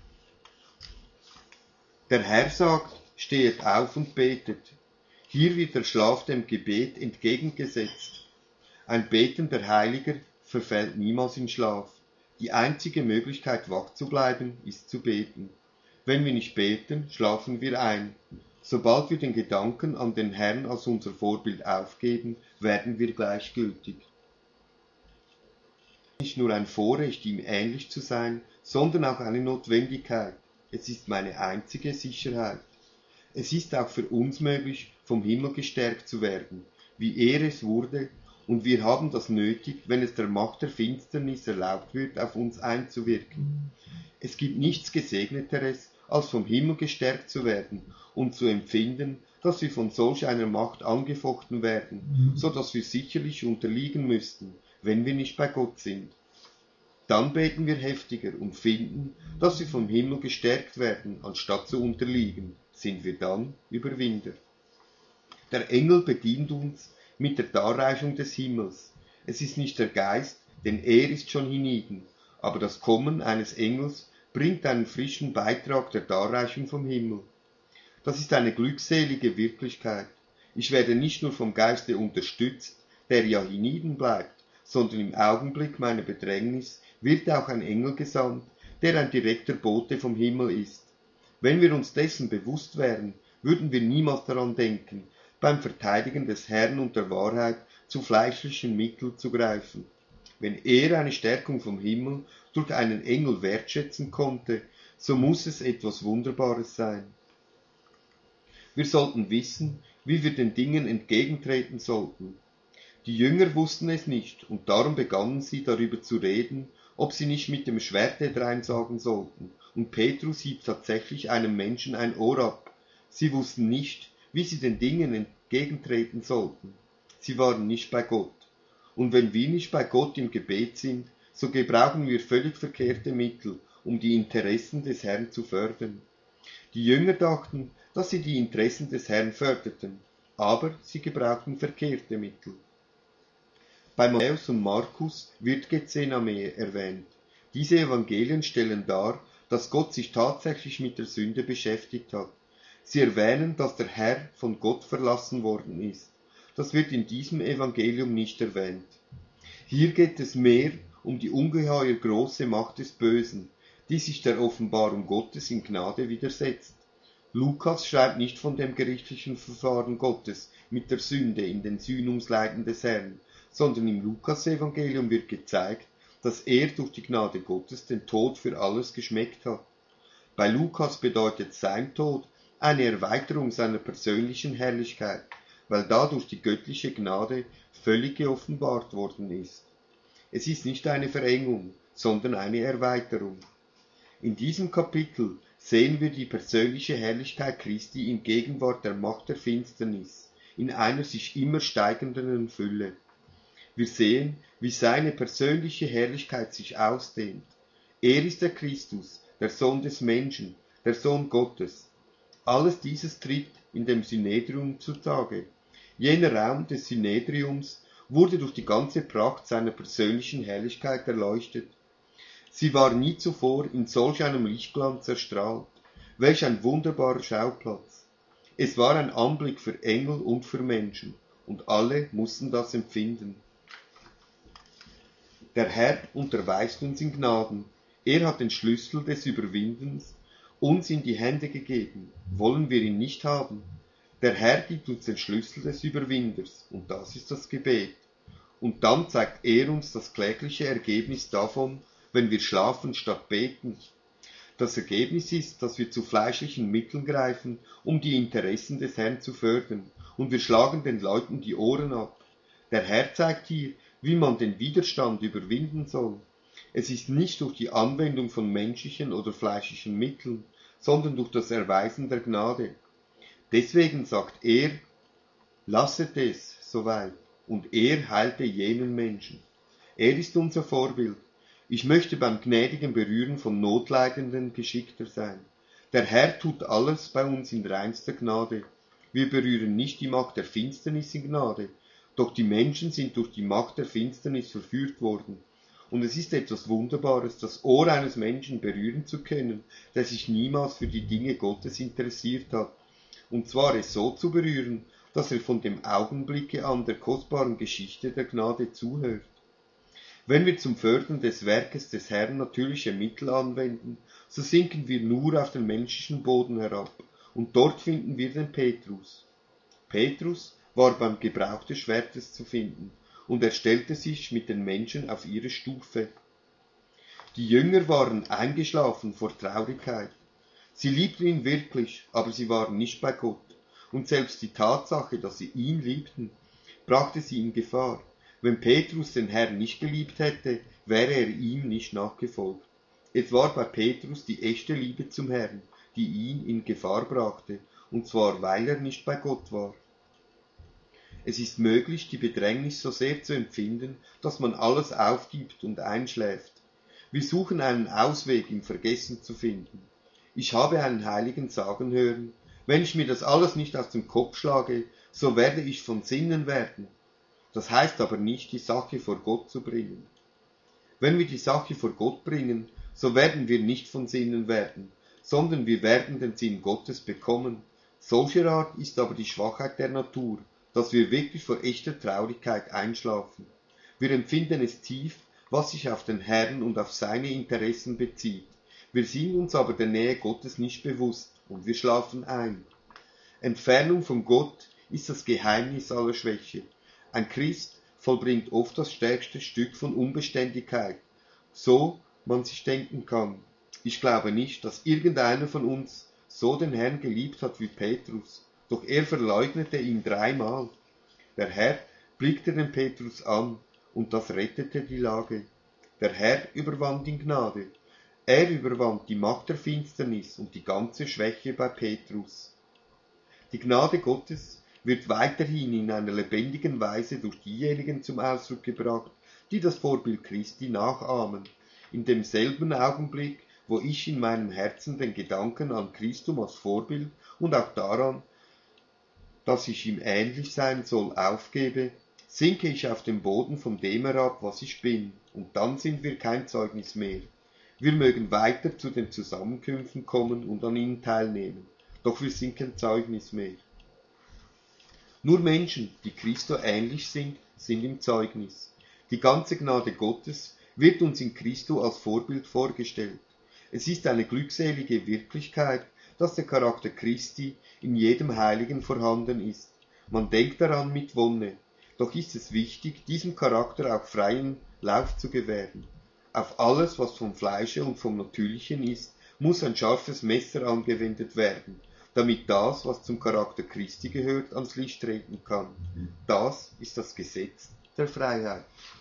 Der Herr sagt, stehet auf und betet. Hier wird der Schlaf dem Gebet entgegengesetzt. Ein betender Heiliger verfällt niemals in Schlaf. Die einzige Möglichkeit, wach zu bleiben, ist zu beten. Wenn wir nicht beten, schlafen wir ein. Sobald wir den Gedanken an den Herrn als unser Vorbild aufgeben, werden wir gleichgültig. Nicht nur ein Vorrecht, ihm ähnlich zu sein, sondern auch eine Notwendigkeit. Es ist meine einzige Sicherheit. Es ist auch für uns möglich, vom Himmel gestärkt zu werden, wie er es wurde, und wir haben das nötig, wenn es der Macht der Finsternis erlaubt wird, auf uns einzuwirken. Es gibt nichts Gesegneteres, als vom Himmel gestärkt zu werden und zu empfinden, dass wir von solch einer Macht angefochten werden, so dass wir sicherlich unterliegen müssten, wenn wir nicht bei Gott sind. Dann beten wir heftiger und finden, dass wir vom Himmel gestärkt werden, anstatt zu unterliegen, sind wir dann Überwinder. Der Engel bedient uns mit der Darreichung des Himmels. Es ist nicht der Geist, denn er ist schon hienieden, aber das Kommen eines Engels bringt einen frischen Beitrag der Darreichung vom Himmel. Das ist eine glückselige Wirklichkeit. Ich werde nicht nur vom Geiste unterstützt, der ja hienieden bleibt, sondern im Augenblick meiner Bedrängnis wird auch ein Engel gesandt, der ein direkter Bote vom Himmel ist. Wenn wir uns dessen bewusst wären, würden wir niemals daran denken, beim Verteidigen des Herrn und der Wahrheit zu fleischlichen Mitteln zu greifen. Wenn er eine Stärkung vom Himmel durch einen Engel wertschätzen konnte, so muss es etwas Wunderbares sein. Wir sollten wissen, wie wir den Dingen entgegentreten sollten. Die Jünger wussten es nicht, und darum begannen sie darüber zu reden, ob sie nicht mit dem Schwerte dreinsagen sollten, und Petrus hieb tatsächlich einem Menschen ein Ohr ab. Sie wussten nicht, wie sie den Dingen entgegentreten sollten. Sie waren nicht bei Gott. Und wenn wir nicht bei Gott im Gebet sind, so gebrauchen wir völlig verkehrte Mittel, um die Interessen des Herrn zu fördern. Die Jünger dachten, dass sie die Interessen des Herrn förderten, aber sie gebrauchten verkehrte Mittel. Bei Matthäus und Markus wird Gethsemane erwähnt. Diese Evangelien stellen dar, dass Gott sich tatsächlich mit der Sünde beschäftigt hat. Sie erwähnen, dass der Herr von Gott verlassen worden ist. Das wird in diesem Evangelium nicht erwähnt. Hier geht es mehr um die ungeheuer große Macht des Bösen, die sich der Offenbarung Gottes in Gnade widersetzt. Lukas schreibt nicht von dem gerichtlichen Verfahren Gottes mit der Sünde in den Sühnungsleiden des Herrn, sondern im Lukas-Evangelium wird gezeigt, dass er durch die Gnade Gottes den Tod für alles geschmeckt hat. Bei Lukas bedeutet sein Tod eine Erweiterung seiner persönlichen Herrlichkeit, weil dadurch die göttliche Gnade völlig geoffenbart worden ist. Es ist nicht eine Verengung, sondern eine Erweiterung. In diesem Kapitel sehen wir die persönliche Herrlichkeit Christi in Gegenwart der Macht der Finsternis, in einer sich immer steigenden Fülle. Wir sehen, wie seine persönliche Herrlichkeit sich ausdehnt. Er ist der Christus, der Sohn des Menschen, der Sohn Gottes. Alles dieses tritt in dem Synedrium zutage. Jener Raum des Synedriums wurde durch die ganze Pracht seiner persönlichen Herrlichkeit erleuchtet. Sie war nie zuvor in solch einem Lichtglanz erstrahlt. Welch ein wunderbarer Schauplatz! Es war ein Anblick für Engel und für Menschen, und alle mussten das empfinden. Der Herr unterweist uns in Gnaden. Er hat den Schlüssel des Überwindens uns in die Hände gegeben. Wollen wir ihn nicht haben? Der Herr gibt uns den Schlüssel des Überwinders, und das ist das Gebet. Und dann zeigt er uns das klägliche Ergebnis davon, wenn wir schlafen statt beten. Das Ergebnis ist, dass wir zu fleischlichen Mitteln greifen, um die Interessen des Herrn zu fördern, und wir schlagen den Leuten die Ohren ab. Der Herr zeigt hier, wie man den Widerstand überwinden soll. Es ist nicht durch die Anwendung von menschlichen oder fleischlichen Mitteln, sondern durch das Erweisen der Gnade. Deswegen sagt er, lasset es soweit, und er heilte jenen Menschen. Er ist unser Vorbild. Ich möchte beim gnädigen Berühren von Notleidenden geschickter sein. Der Herr tut alles bei uns in reinster Gnade. Wir berühren nicht die Macht der Finsternis in Gnade, doch die Menschen sind durch die Macht der Finsternis verführt worden. Und es ist etwas Wunderbares, das Ohr eines Menschen berühren zu können, der sich niemals für die Dinge Gottes interessiert hat. Und zwar es so zu berühren, dass er von dem Augenblicke an der kostbaren Geschichte der Gnade zuhört. Wenn wir zum Fördern des Werkes des Herrn natürliche Mittel anwenden, so sinken wir nur auf den menschlichen Boden herab, und dort finden wir den Petrus. Petrus war beim Gebrauch des Schwertes zu finden, und er stellte sich mit den Menschen auf ihre Stufe. Die Jünger waren eingeschlafen vor Traurigkeit. Sie liebten ihn wirklich, aber sie waren nicht bei Gott, und selbst die Tatsache, dass sie ihn liebten, brachte sie in Gefahr. Wenn Petrus den Herrn nicht geliebt hätte, wäre er ihm nicht nachgefolgt. Es war bei Petrus die echte Liebe zum Herrn, die ihn in Gefahr brachte, und zwar weil er nicht bei Gott war. Es ist möglich, die Bedrängnis so sehr zu empfinden, dass man alles aufgibt und einschläft. Wir suchen einen Ausweg im Vergessen zu finden. Ich habe einen Heiligen sagen hören, wenn ich mir das alles nicht aus dem Kopf schlage, so werde ich von Sinnen werden. Das heißt aber nicht, die Sache vor Gott zu bringen. Wenn wir die Sache vor Gott bringen, so werden wir nicht von Sinnen werden, sondern wir werden den Sinn Gottes bekommen. Solcher Art ist aber die Schwachheit der Natur, dass wir wirklich vor echter Traurigkeit einschlafen. Wir empfinden es tief, was sich auf den Herrn und auf seine Interessen bezieht. Wir sind uns aber der Nähe Gottes nicht bewusst, und wir schlafen ein. Entfernung von Gott ist das Geheimnis aller Schwäche. Ein Christ vollbringt oft das stärkste Stück von Unbeständigkeit, so man sich denken kann. Ich glaube nicht, dass irgendeiner von uns so den Herrn geliebt hat wie Petrus, doch er verleugnete ihn 3-mal. Der Herr blickte den Petrus an, und das rettete die Lage. Der Herr überwand in Gnade. Er überwand die Macht der Finsternis und die ganze Schwäche bei Petrus. Die Gnade Gottes wird weiterhin in einer lebendigen Weise durch diejenigen zum Ausdruck gebracht, die das Vorbild Christi nachahmen. In demselben Augenblick, wo ich in meinem Herzen den Gedanken an Christum als Vorbild und auch daran, dass ich ihm ähnlich sein soll, aufgebe, sinke ich auf den Boden von dem herab, was ich bin, und dann sind wir kein Zeugnis mehr. Wir mögen weiter zu den Zusammenkünften kommen und an ihnen teilnehmen, doch wir sind kein Zeugnis mehr. Nur Menschen, die Christo ähnlich sind im Zeugnis. Die ganze Gnade Gottes wird uns in Christo als Vorbild vorgestellt. Es ist eine glückselige Wirklichkeit, dass der Charakter Christi in jedem Heiligen vorhanden ist. Man denkt daran mit Wonne, doch ist es wichtig, diesem Charakter auch freien Lauf zu gewähren. Auf alles, was vom Fleische und vom Natürlichen ist, muss ein scharfes Messer angewendet werden, damit das, was zum Charakter Christi gehört, ans Licht treten kann. Das ist das Gesetz der Freiheit.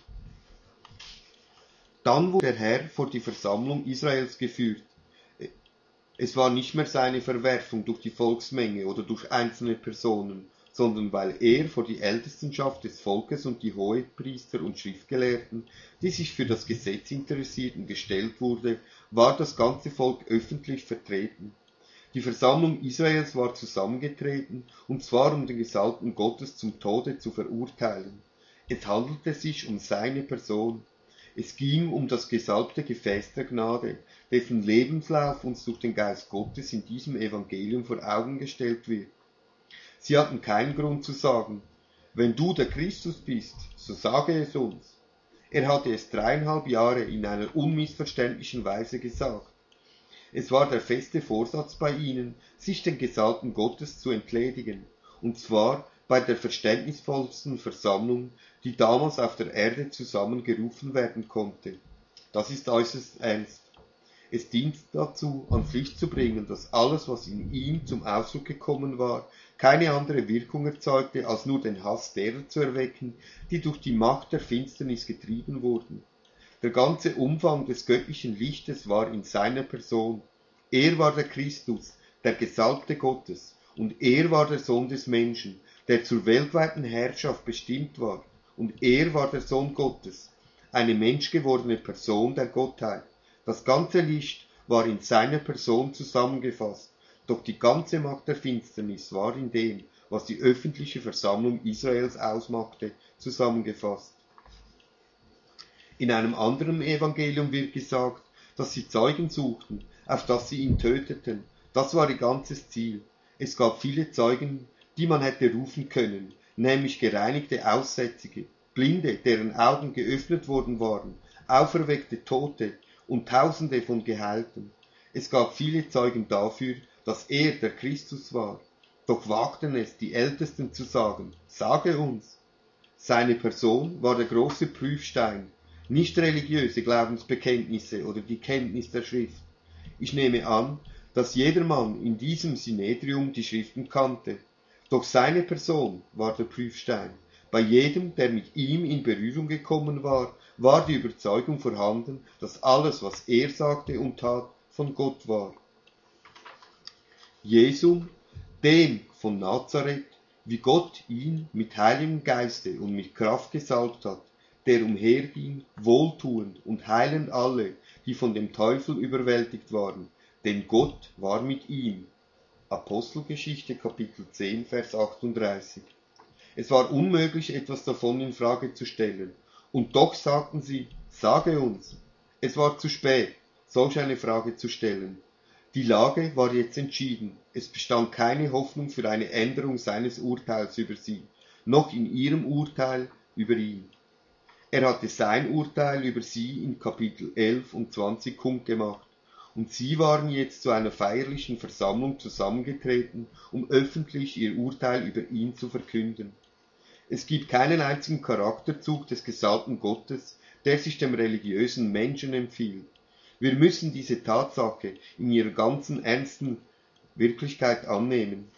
Dann wurde der Herr vor die Versammlung Israels geführt. Es war nicht mehr seine Verwerfung durch die Volksmenge oder durch einzelne Personen, sondern weil er vor die Ältestenschaft des Volkes und die Hohepriester und Schriftgelehrten, die sich für das Gesetz interessierten, gestellt wurde, war das ganze Volk öffentlich vertreten. Die Versammlung Israels war zusammengetreten, und zwar um den Gesalbten Gottes zum Tode zu verurteilen. Es handelte sich um seine Person. Es ging um das gesalbte Gefäß der Gnade, dessen Lebenslauf uns durch den Geist Gottes in diesem Evangelium vor Augen gestellt wird. Sie hatten keinen Grund zu sagen, wenn du der Christus bist, so sage es uns. Er hatte es 3,5 Jahre in einer unmissverständlichen Weise gesagt. Es war der feste Vorsatz bei ihnen, sich den Gesalbten Gottes zu entledigen, und zwar bei der verständnisvollsten Versammlung, die damals auf der Erde zusammengerufen werden konnte. Das ist äußerst ernst. Es dient dazu, ans Licht zu bringen, dass alles, was in ihm zum Ausdruck gekommen war, keine andere Wirkung erzeugte, als nur den Hass derer zu erwecken, die durch die Macht der Finsternis getrieben wurden. Der ganze Umfang des göttlichen Lichtes war in seiner Person. Er war der Christus, der Gesalbte Gottes, und er war der Sohn des Menschen, der zur weltweiten Herrschaft bestimmt war, und er war der Sohn Gottes, eine menschgewordene Person der Gottheit. Das ganze Licht war in seiner Person zusammengefasst, doch die ganze Macht der Finsternis war in dem, was die öffentliche Versammlung Israels ausmachte, zusammengefasst. In einem anderen Evangelium wird gesagt, dass sie Zeugen suchten, auf dass sie ihn töteten. Das war ihr ganzes Ziel. Es gab viele Zeugen, die man hätte rufen können, nämlich gereinigte Aussätzige, Blinde, deren Augen geöffnet worden waren, auferweckte Tote und Tausende von Geheilten. Es gab viele Zeugen dafür, dass er der Christus war. Doch wagten es die Ältesten zu sagen, sage uns. Seine Person war der große Prüfstein, nicht religiöse Glaubensbekenntnisse oder die Kenntnis der Schrift. Ich nehme an, dass jedermann in diesem Synedrium die Schriften kannte. Doch seine Person war der Prüfstein. Bei jedem, der mit ihm in Berührung gekommen war, war die Überzeugung vorhanden, dass alles, was er sagte und tat, von Gott war. Jesum, dem von Nazareth, wie Gott ihn mit heiligem Geiste und mit Kraft gesalbt hat, der umherging, wohltuend und heilend alle, die von dem Teufel überwältigt waren, denn Gott war mit ihm. Apostelgeschichte Kapitel 10, Vers 38. Es war unmöglich, etwas davon in Frage zu stellen, und doch sagten sie, sage uns. Es war zu spät, solch eine Frage zu stellen. Die Lage war jetzt entschieden, es bestand keine Hoffnung für eine Änderung seines Urteils über sie, noch in ihrem Urteil über ihn. Er hatte sein Urteil über sie in Kapitel 11 und 20 kundgemacht, und sie waren jetzt zu einer feierlichen Versammlung zusammengetreten, um öffentlich ihr Urteil über ihn zu verkünden. Es gibt keinen einzigen Charakterzug des Gesalbten Gottes, der sich dem religiösen Menschen empfiehlt. Wir müssen diese Tatsache in ihrer ganzen ernsten Wirklichkeit annehmen.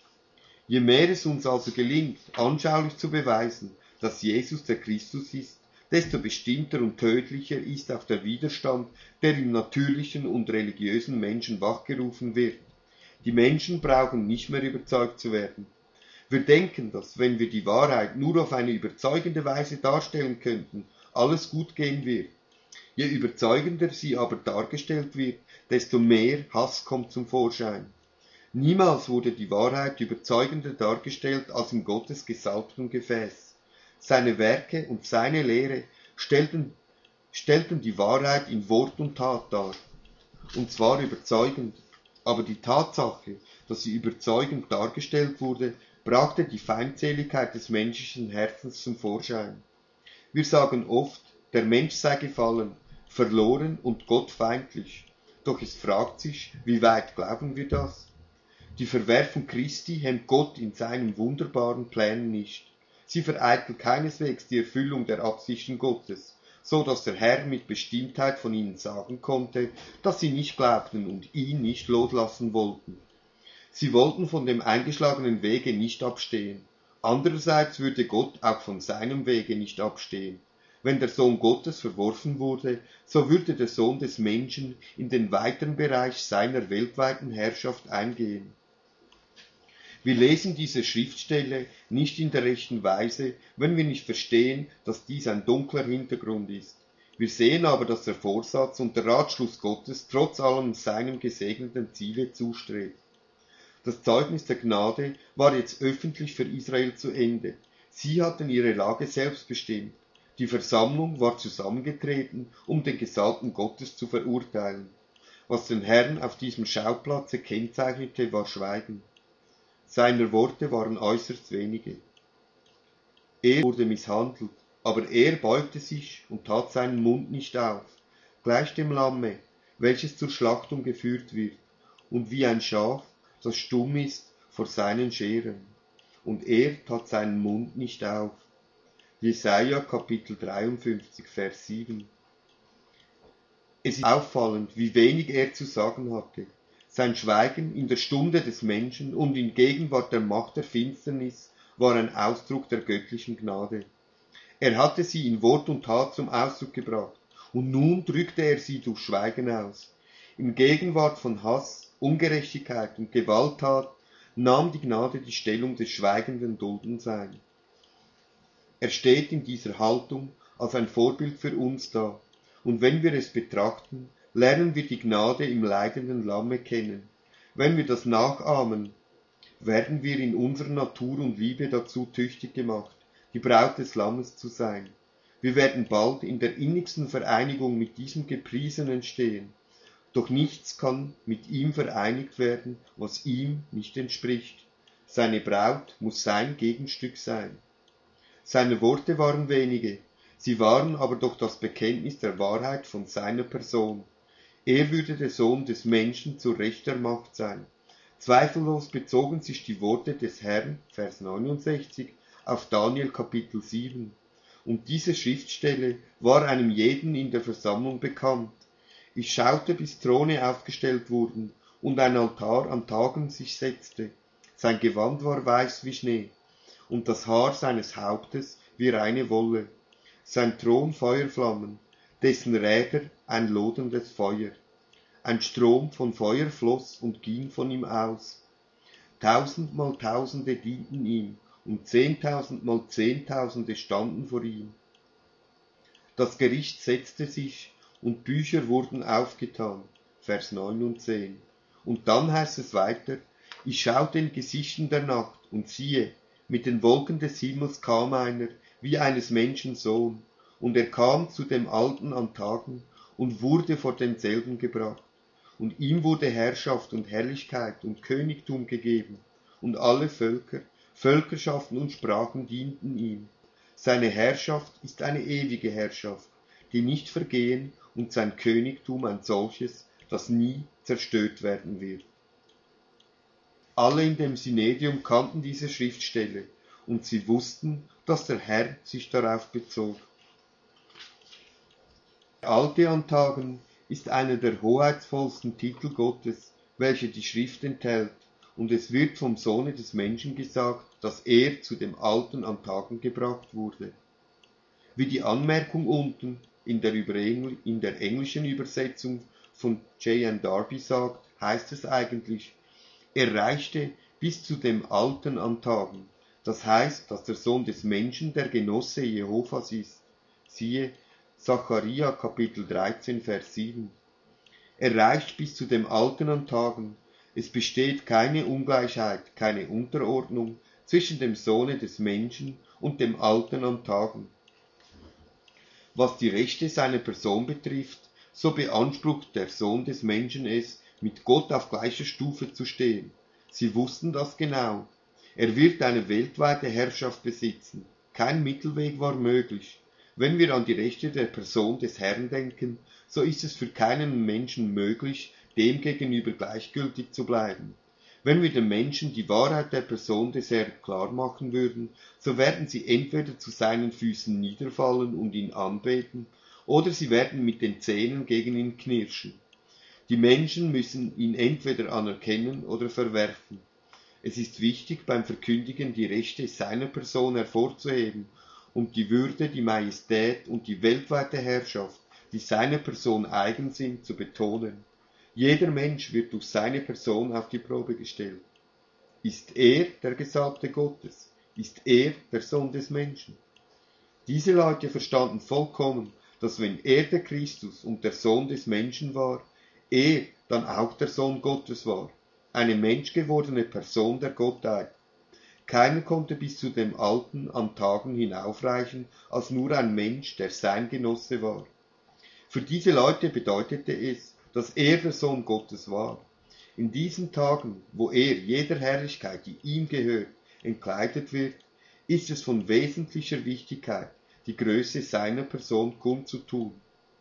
Je mehr es uns also gelingt, anschaulich zu beweisen, dass Jesus der Christus ist, desto bestimmter und tödlicher ist auch der Widerstand, der im natürlichen und religiösen Menschen wachgerufen wird. Die Menschen brauchen nicht mehr überzeugt zu werden. Wir denken, dass, wenn wir die Wahrheit nur auf eine überzeugende Weise darstellen könnten, alles gut gehen wird. Je überzeugender sie aber dargestellt wird, desto mehr Hass kommt zum Vorschein. Niemals wurde die Wahrheit überzeugender dargestellt als in Gottes gesalbtem Gefäß. Seine Werke und seine Lehre stellten die Wahrheit in Wort und Tat dar, und zwar überzeugend. Aber die Tatsache, dass sie überzeugend dargestellt wurde, brachte die Feindseligkeit des menschlichen Herzens zum Vorschein. Wir sagen oft, der Mensch sei gefallen, verloren und gottfeindlich. Doch es fragt sich, wie weit glauben wir das? Die Verwerfung Christi hemmt Gott in seinen wunderbaren Plänen nicht. Sie vereitelt keineswegs die Erfüllung der Absichten Gottes, so dass der Herr mit Bestimmtheit von ihnen sagen konnte, dass sie nicht glaubten und ihn nicht loslassen wollten. Sie wollten von dem eingeschlagenen Wege nicht abstehen. Andererseits würde Gott auch von seinem Wege nicht abstehen. Wenn der Sohn Gottes verworfen wurde, so würde der Sohn des Menschen in den weiteren Bereich seiner weltweiten Herrschaft eingehen. Wir lesen diese Schriftstelle nicht in der rechten Weise, wenn wir nicht verstehen, dass dies ein dunkler Hintergrund ist. Wir sehen aber, dass der Vorsatz und der Ratschluss Gottes trotz allem seinem gesegneten Ziele zustrebt. Das Zeugnis der Gnade war jetzt öffentlich für Israel zu Ende. Sie hatten ihre Lage selbst bestimmt. Die Versammlung war zusammengetreten, um den Gesalbten Gottes zu verurteilen. Was den Herrn auf diesem Schauplatze kennzeichnete, war Schweigen. Seiner Worte waren äußerst wenige. Er wurde misshandelt, aber er beugte sich und tat seinen Mund nicht auf, gleich dem Lamme, welches zur Schlachtung geführt wird, und wie ein Schaf, das stumm ist vor seinen Scheren. Und er tat seinen Mund nicht auf. Jesaja Kapitel 53, Vers 7. Es ist auffallend, wie wenig er zu sagen hatte. Sein Schweigen in der Stunde des Menschen und in Gegenwart der Macht der Finsternis war ein Ausdruck der göttlichen Gnade. Er hatte sie in Wort und Tat zum Ausdruck gebracht, und nun drückte er sie durch Schweigen aus. In Gegenwart von Hass, Ungerechtigkeit und Gewalttat nahm die Gnade die Stellung des schweigenden Duldens ein. Er steht in dieser Haltung als ein Vorbild für uns da, und wenn wir es betrachten, lernen wir die Gnade im leidenden Lamme kennen. Wenn wir das nachahmen, werden wir in unserer Natur und Liebe dazu tüchtig gemacht, die Braut des Lammes zu sein. Wir werden bald in der innigsten Vereinigung mit diesem Gepriesenen stehen. Doch nichts kann mit ihm vereinigt werden, was ihm nicht entspricht. Seine Braut muss sein Gegenstück sein. Seine Worte waren wenige, sie waren aber doch das Bekenntnis der Wahrheit von seiner Person. Er würde der Sohn des Menschen zu rechter Macht sein. Zweifellos bezogen sich die Worte des Herrn, Vers 69, auf Daniel Kapitel 7. Und diese Schriftstelle war einem jeden in der Versammlung bekannt. Ich schaute, bis Throne aufgestellt wurden und ein Altar an Tagen sich setzte. Sein Gewand war weiß wie Schnee und das Haar seines Hauptes wie reine Wolle. Sein Thron Feuerflammen, dessen Räder ein loderndes Feuer. Ein Strom von Feuer floss und ging von ihm aus. 1000 mal Tausende dienten ihm, und 10.000 mal Zehntausende standen vor ihm. Das Gericht setzte sich, und Bücher wurden aufgetan. Vers 9 und 10. Und dann heißt es weiter, ich schaute in Gesichten der Nacht, und siehe, mit den Wolken des Himmels kam einer, wie eines Menschen Sohn, und er kam zu dem Alten an Tagen, und wurde vor denselben gebracht. Und ihm wurde Herrschaft und Herrlichkeit und Königtum gegeben, und alle Völker, Völkerschaften und Sprachen dienten ihm. Seine Herrschaft ist eine ewige Herrschaft, die nicht vergehen, und sein Königtum ein solches, das nie zerstört werden wird. Alle in dem Synedium kannten diese Schriftstelle, und sie wussten, dass der Herr sich darauf bezog. Der Alte an Tagen ist einer der hoheitsvollsten Titel Gottes, welche die Schrift enthält, und es wird vom Sohne des Menschen gesagt, dass er zu dem Alten an Tagen gebracht wurde. Wie die Anmerkung unten in der englischen Übersetzung von J.N. Darby sagt, heißt es eigentlich, er reichte bis zu dem Alten an Tagen. Das heißt, dass der Sohn des Menschen der Genosse Jehovas ist. Siehe Sacharja Kapitel 13, Vers 7. Er reicht bis zu dem Alten an Tagen. Es besteht keine Ungleichheit, keine Unterordnung zwischen dem Sohne des Menschen und dem Alten an Tagen. Was die Rechte seiner Person betrifft, so beansprucht der Sohn des Menschen es, mit Gott auf gleicher Stufe zu stehen. Sie wussten das genau. Er wird eine weltweite Herrschaft besitzen. Kein Mittelweg war möglich. Wenn wir an die Rechte der Person des Herrn denken, so ist es für keinen Menschen möglich, dem gegenüber gleichgültig zu bleiben. Wenn wir den Menschen die Wahrheit der Person des Herrn klar machen würden, so werden sie entweder zu seinen Füßen niederfallen und ihn anbeten, oder sie werden mit den Zähnen gegen ihn knirschen. Die Menschen müssen ihn entweder anerkennen oder verwerfen. Es ist wichtig, beim Verkündigen die Rechte seiner Person hervorzuheben und die Würde, die Majestät und die weltweite Herrschaft, die seiner Person eigen sind, zu betonen. Jeder Mensch wird durch seine Person auf die Probe gestellt. Ist er der Gesalbte Gottes? Ist er der Sohn des Menschen? Diese Leute verstanden vollkommen, dass wenn er der Christus und der Sohn des Menschen war, er dann auch der Sohn Gottes war, eine menschgewordene Person der Gottheit. Keiner konnte bis zu dem Alten an Tagen hinaufreichen, als nur ein Mensch, der sein Genosse war. Für diese Leute bedeutete es, dass er der Sohn Gottes war. In diesen Tagen, wo er jeder Herrlichkeit, die ihm gehört, entkleidet wird, ist es von wesentlicher Wichtigkeit, die Größe seiner Person kundzutun.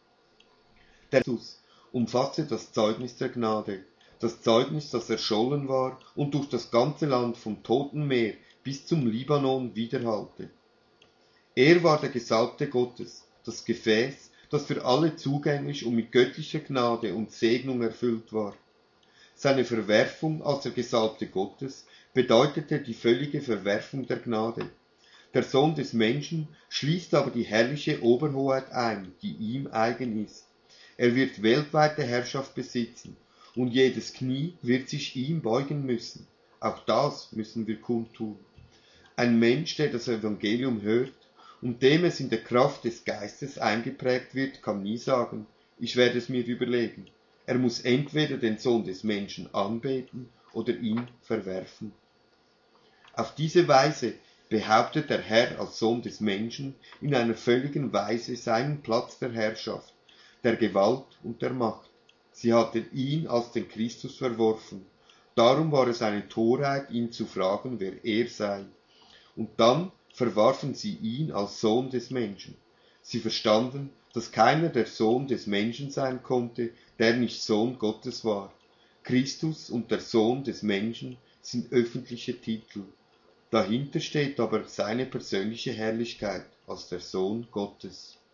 Der Jesus umfasste das Zeugnis der Gnade, das Zeugnis, das erschollen war und durch das ganze Land vom Toten Meer bis zum Libanon widerhallte. Er war der Gesalbte Gottes, das Gefäß, das für alle zugänglich und mit göttlicher Gnade und Segnung erfüllt war. Seine Verwerfung als der Gesalbte Gottes bedeutete die völlige Verwerfung der Gnade. Der Sohn des Menschen schließt aber die herrliche Oberhoheit ein, die ihm eigen ist. Er wird weltweite Herrschaft besitzen, und jedes Knie wird sich ihm beugen müssen. Auch das müssen wir kundtun. Ein Mensch, der das Evangelium hört und dem es in der Kraft des Geistes eingeprägt wird, kann nie sagen, ich werde es mir überlegen. Er muss entweder den Sohn des Menschen anbeten oder ihn verwerfen. Auf diese Weise behauptet der Herr als Sohn des Menschen in einer völligen Weise seinen Platz der Herrschaft, der Gewalt und der Macht. Sie hatten ihn als den Christus verworfen. Darum war es eine Torheit, ihn zu fragen, wer er sei. Und dann verwarfen sie ihn als Sohn des Menschen. Sie verstanden, dass keiner der Sohn des Menschen sein konnte, der nicht Sohn Gottes war. Christus und der Sohn des Menschen sind öffentliche Titel. Dahinter steht aber seine persönliche Herrlichkeit als der Sohn Gottes.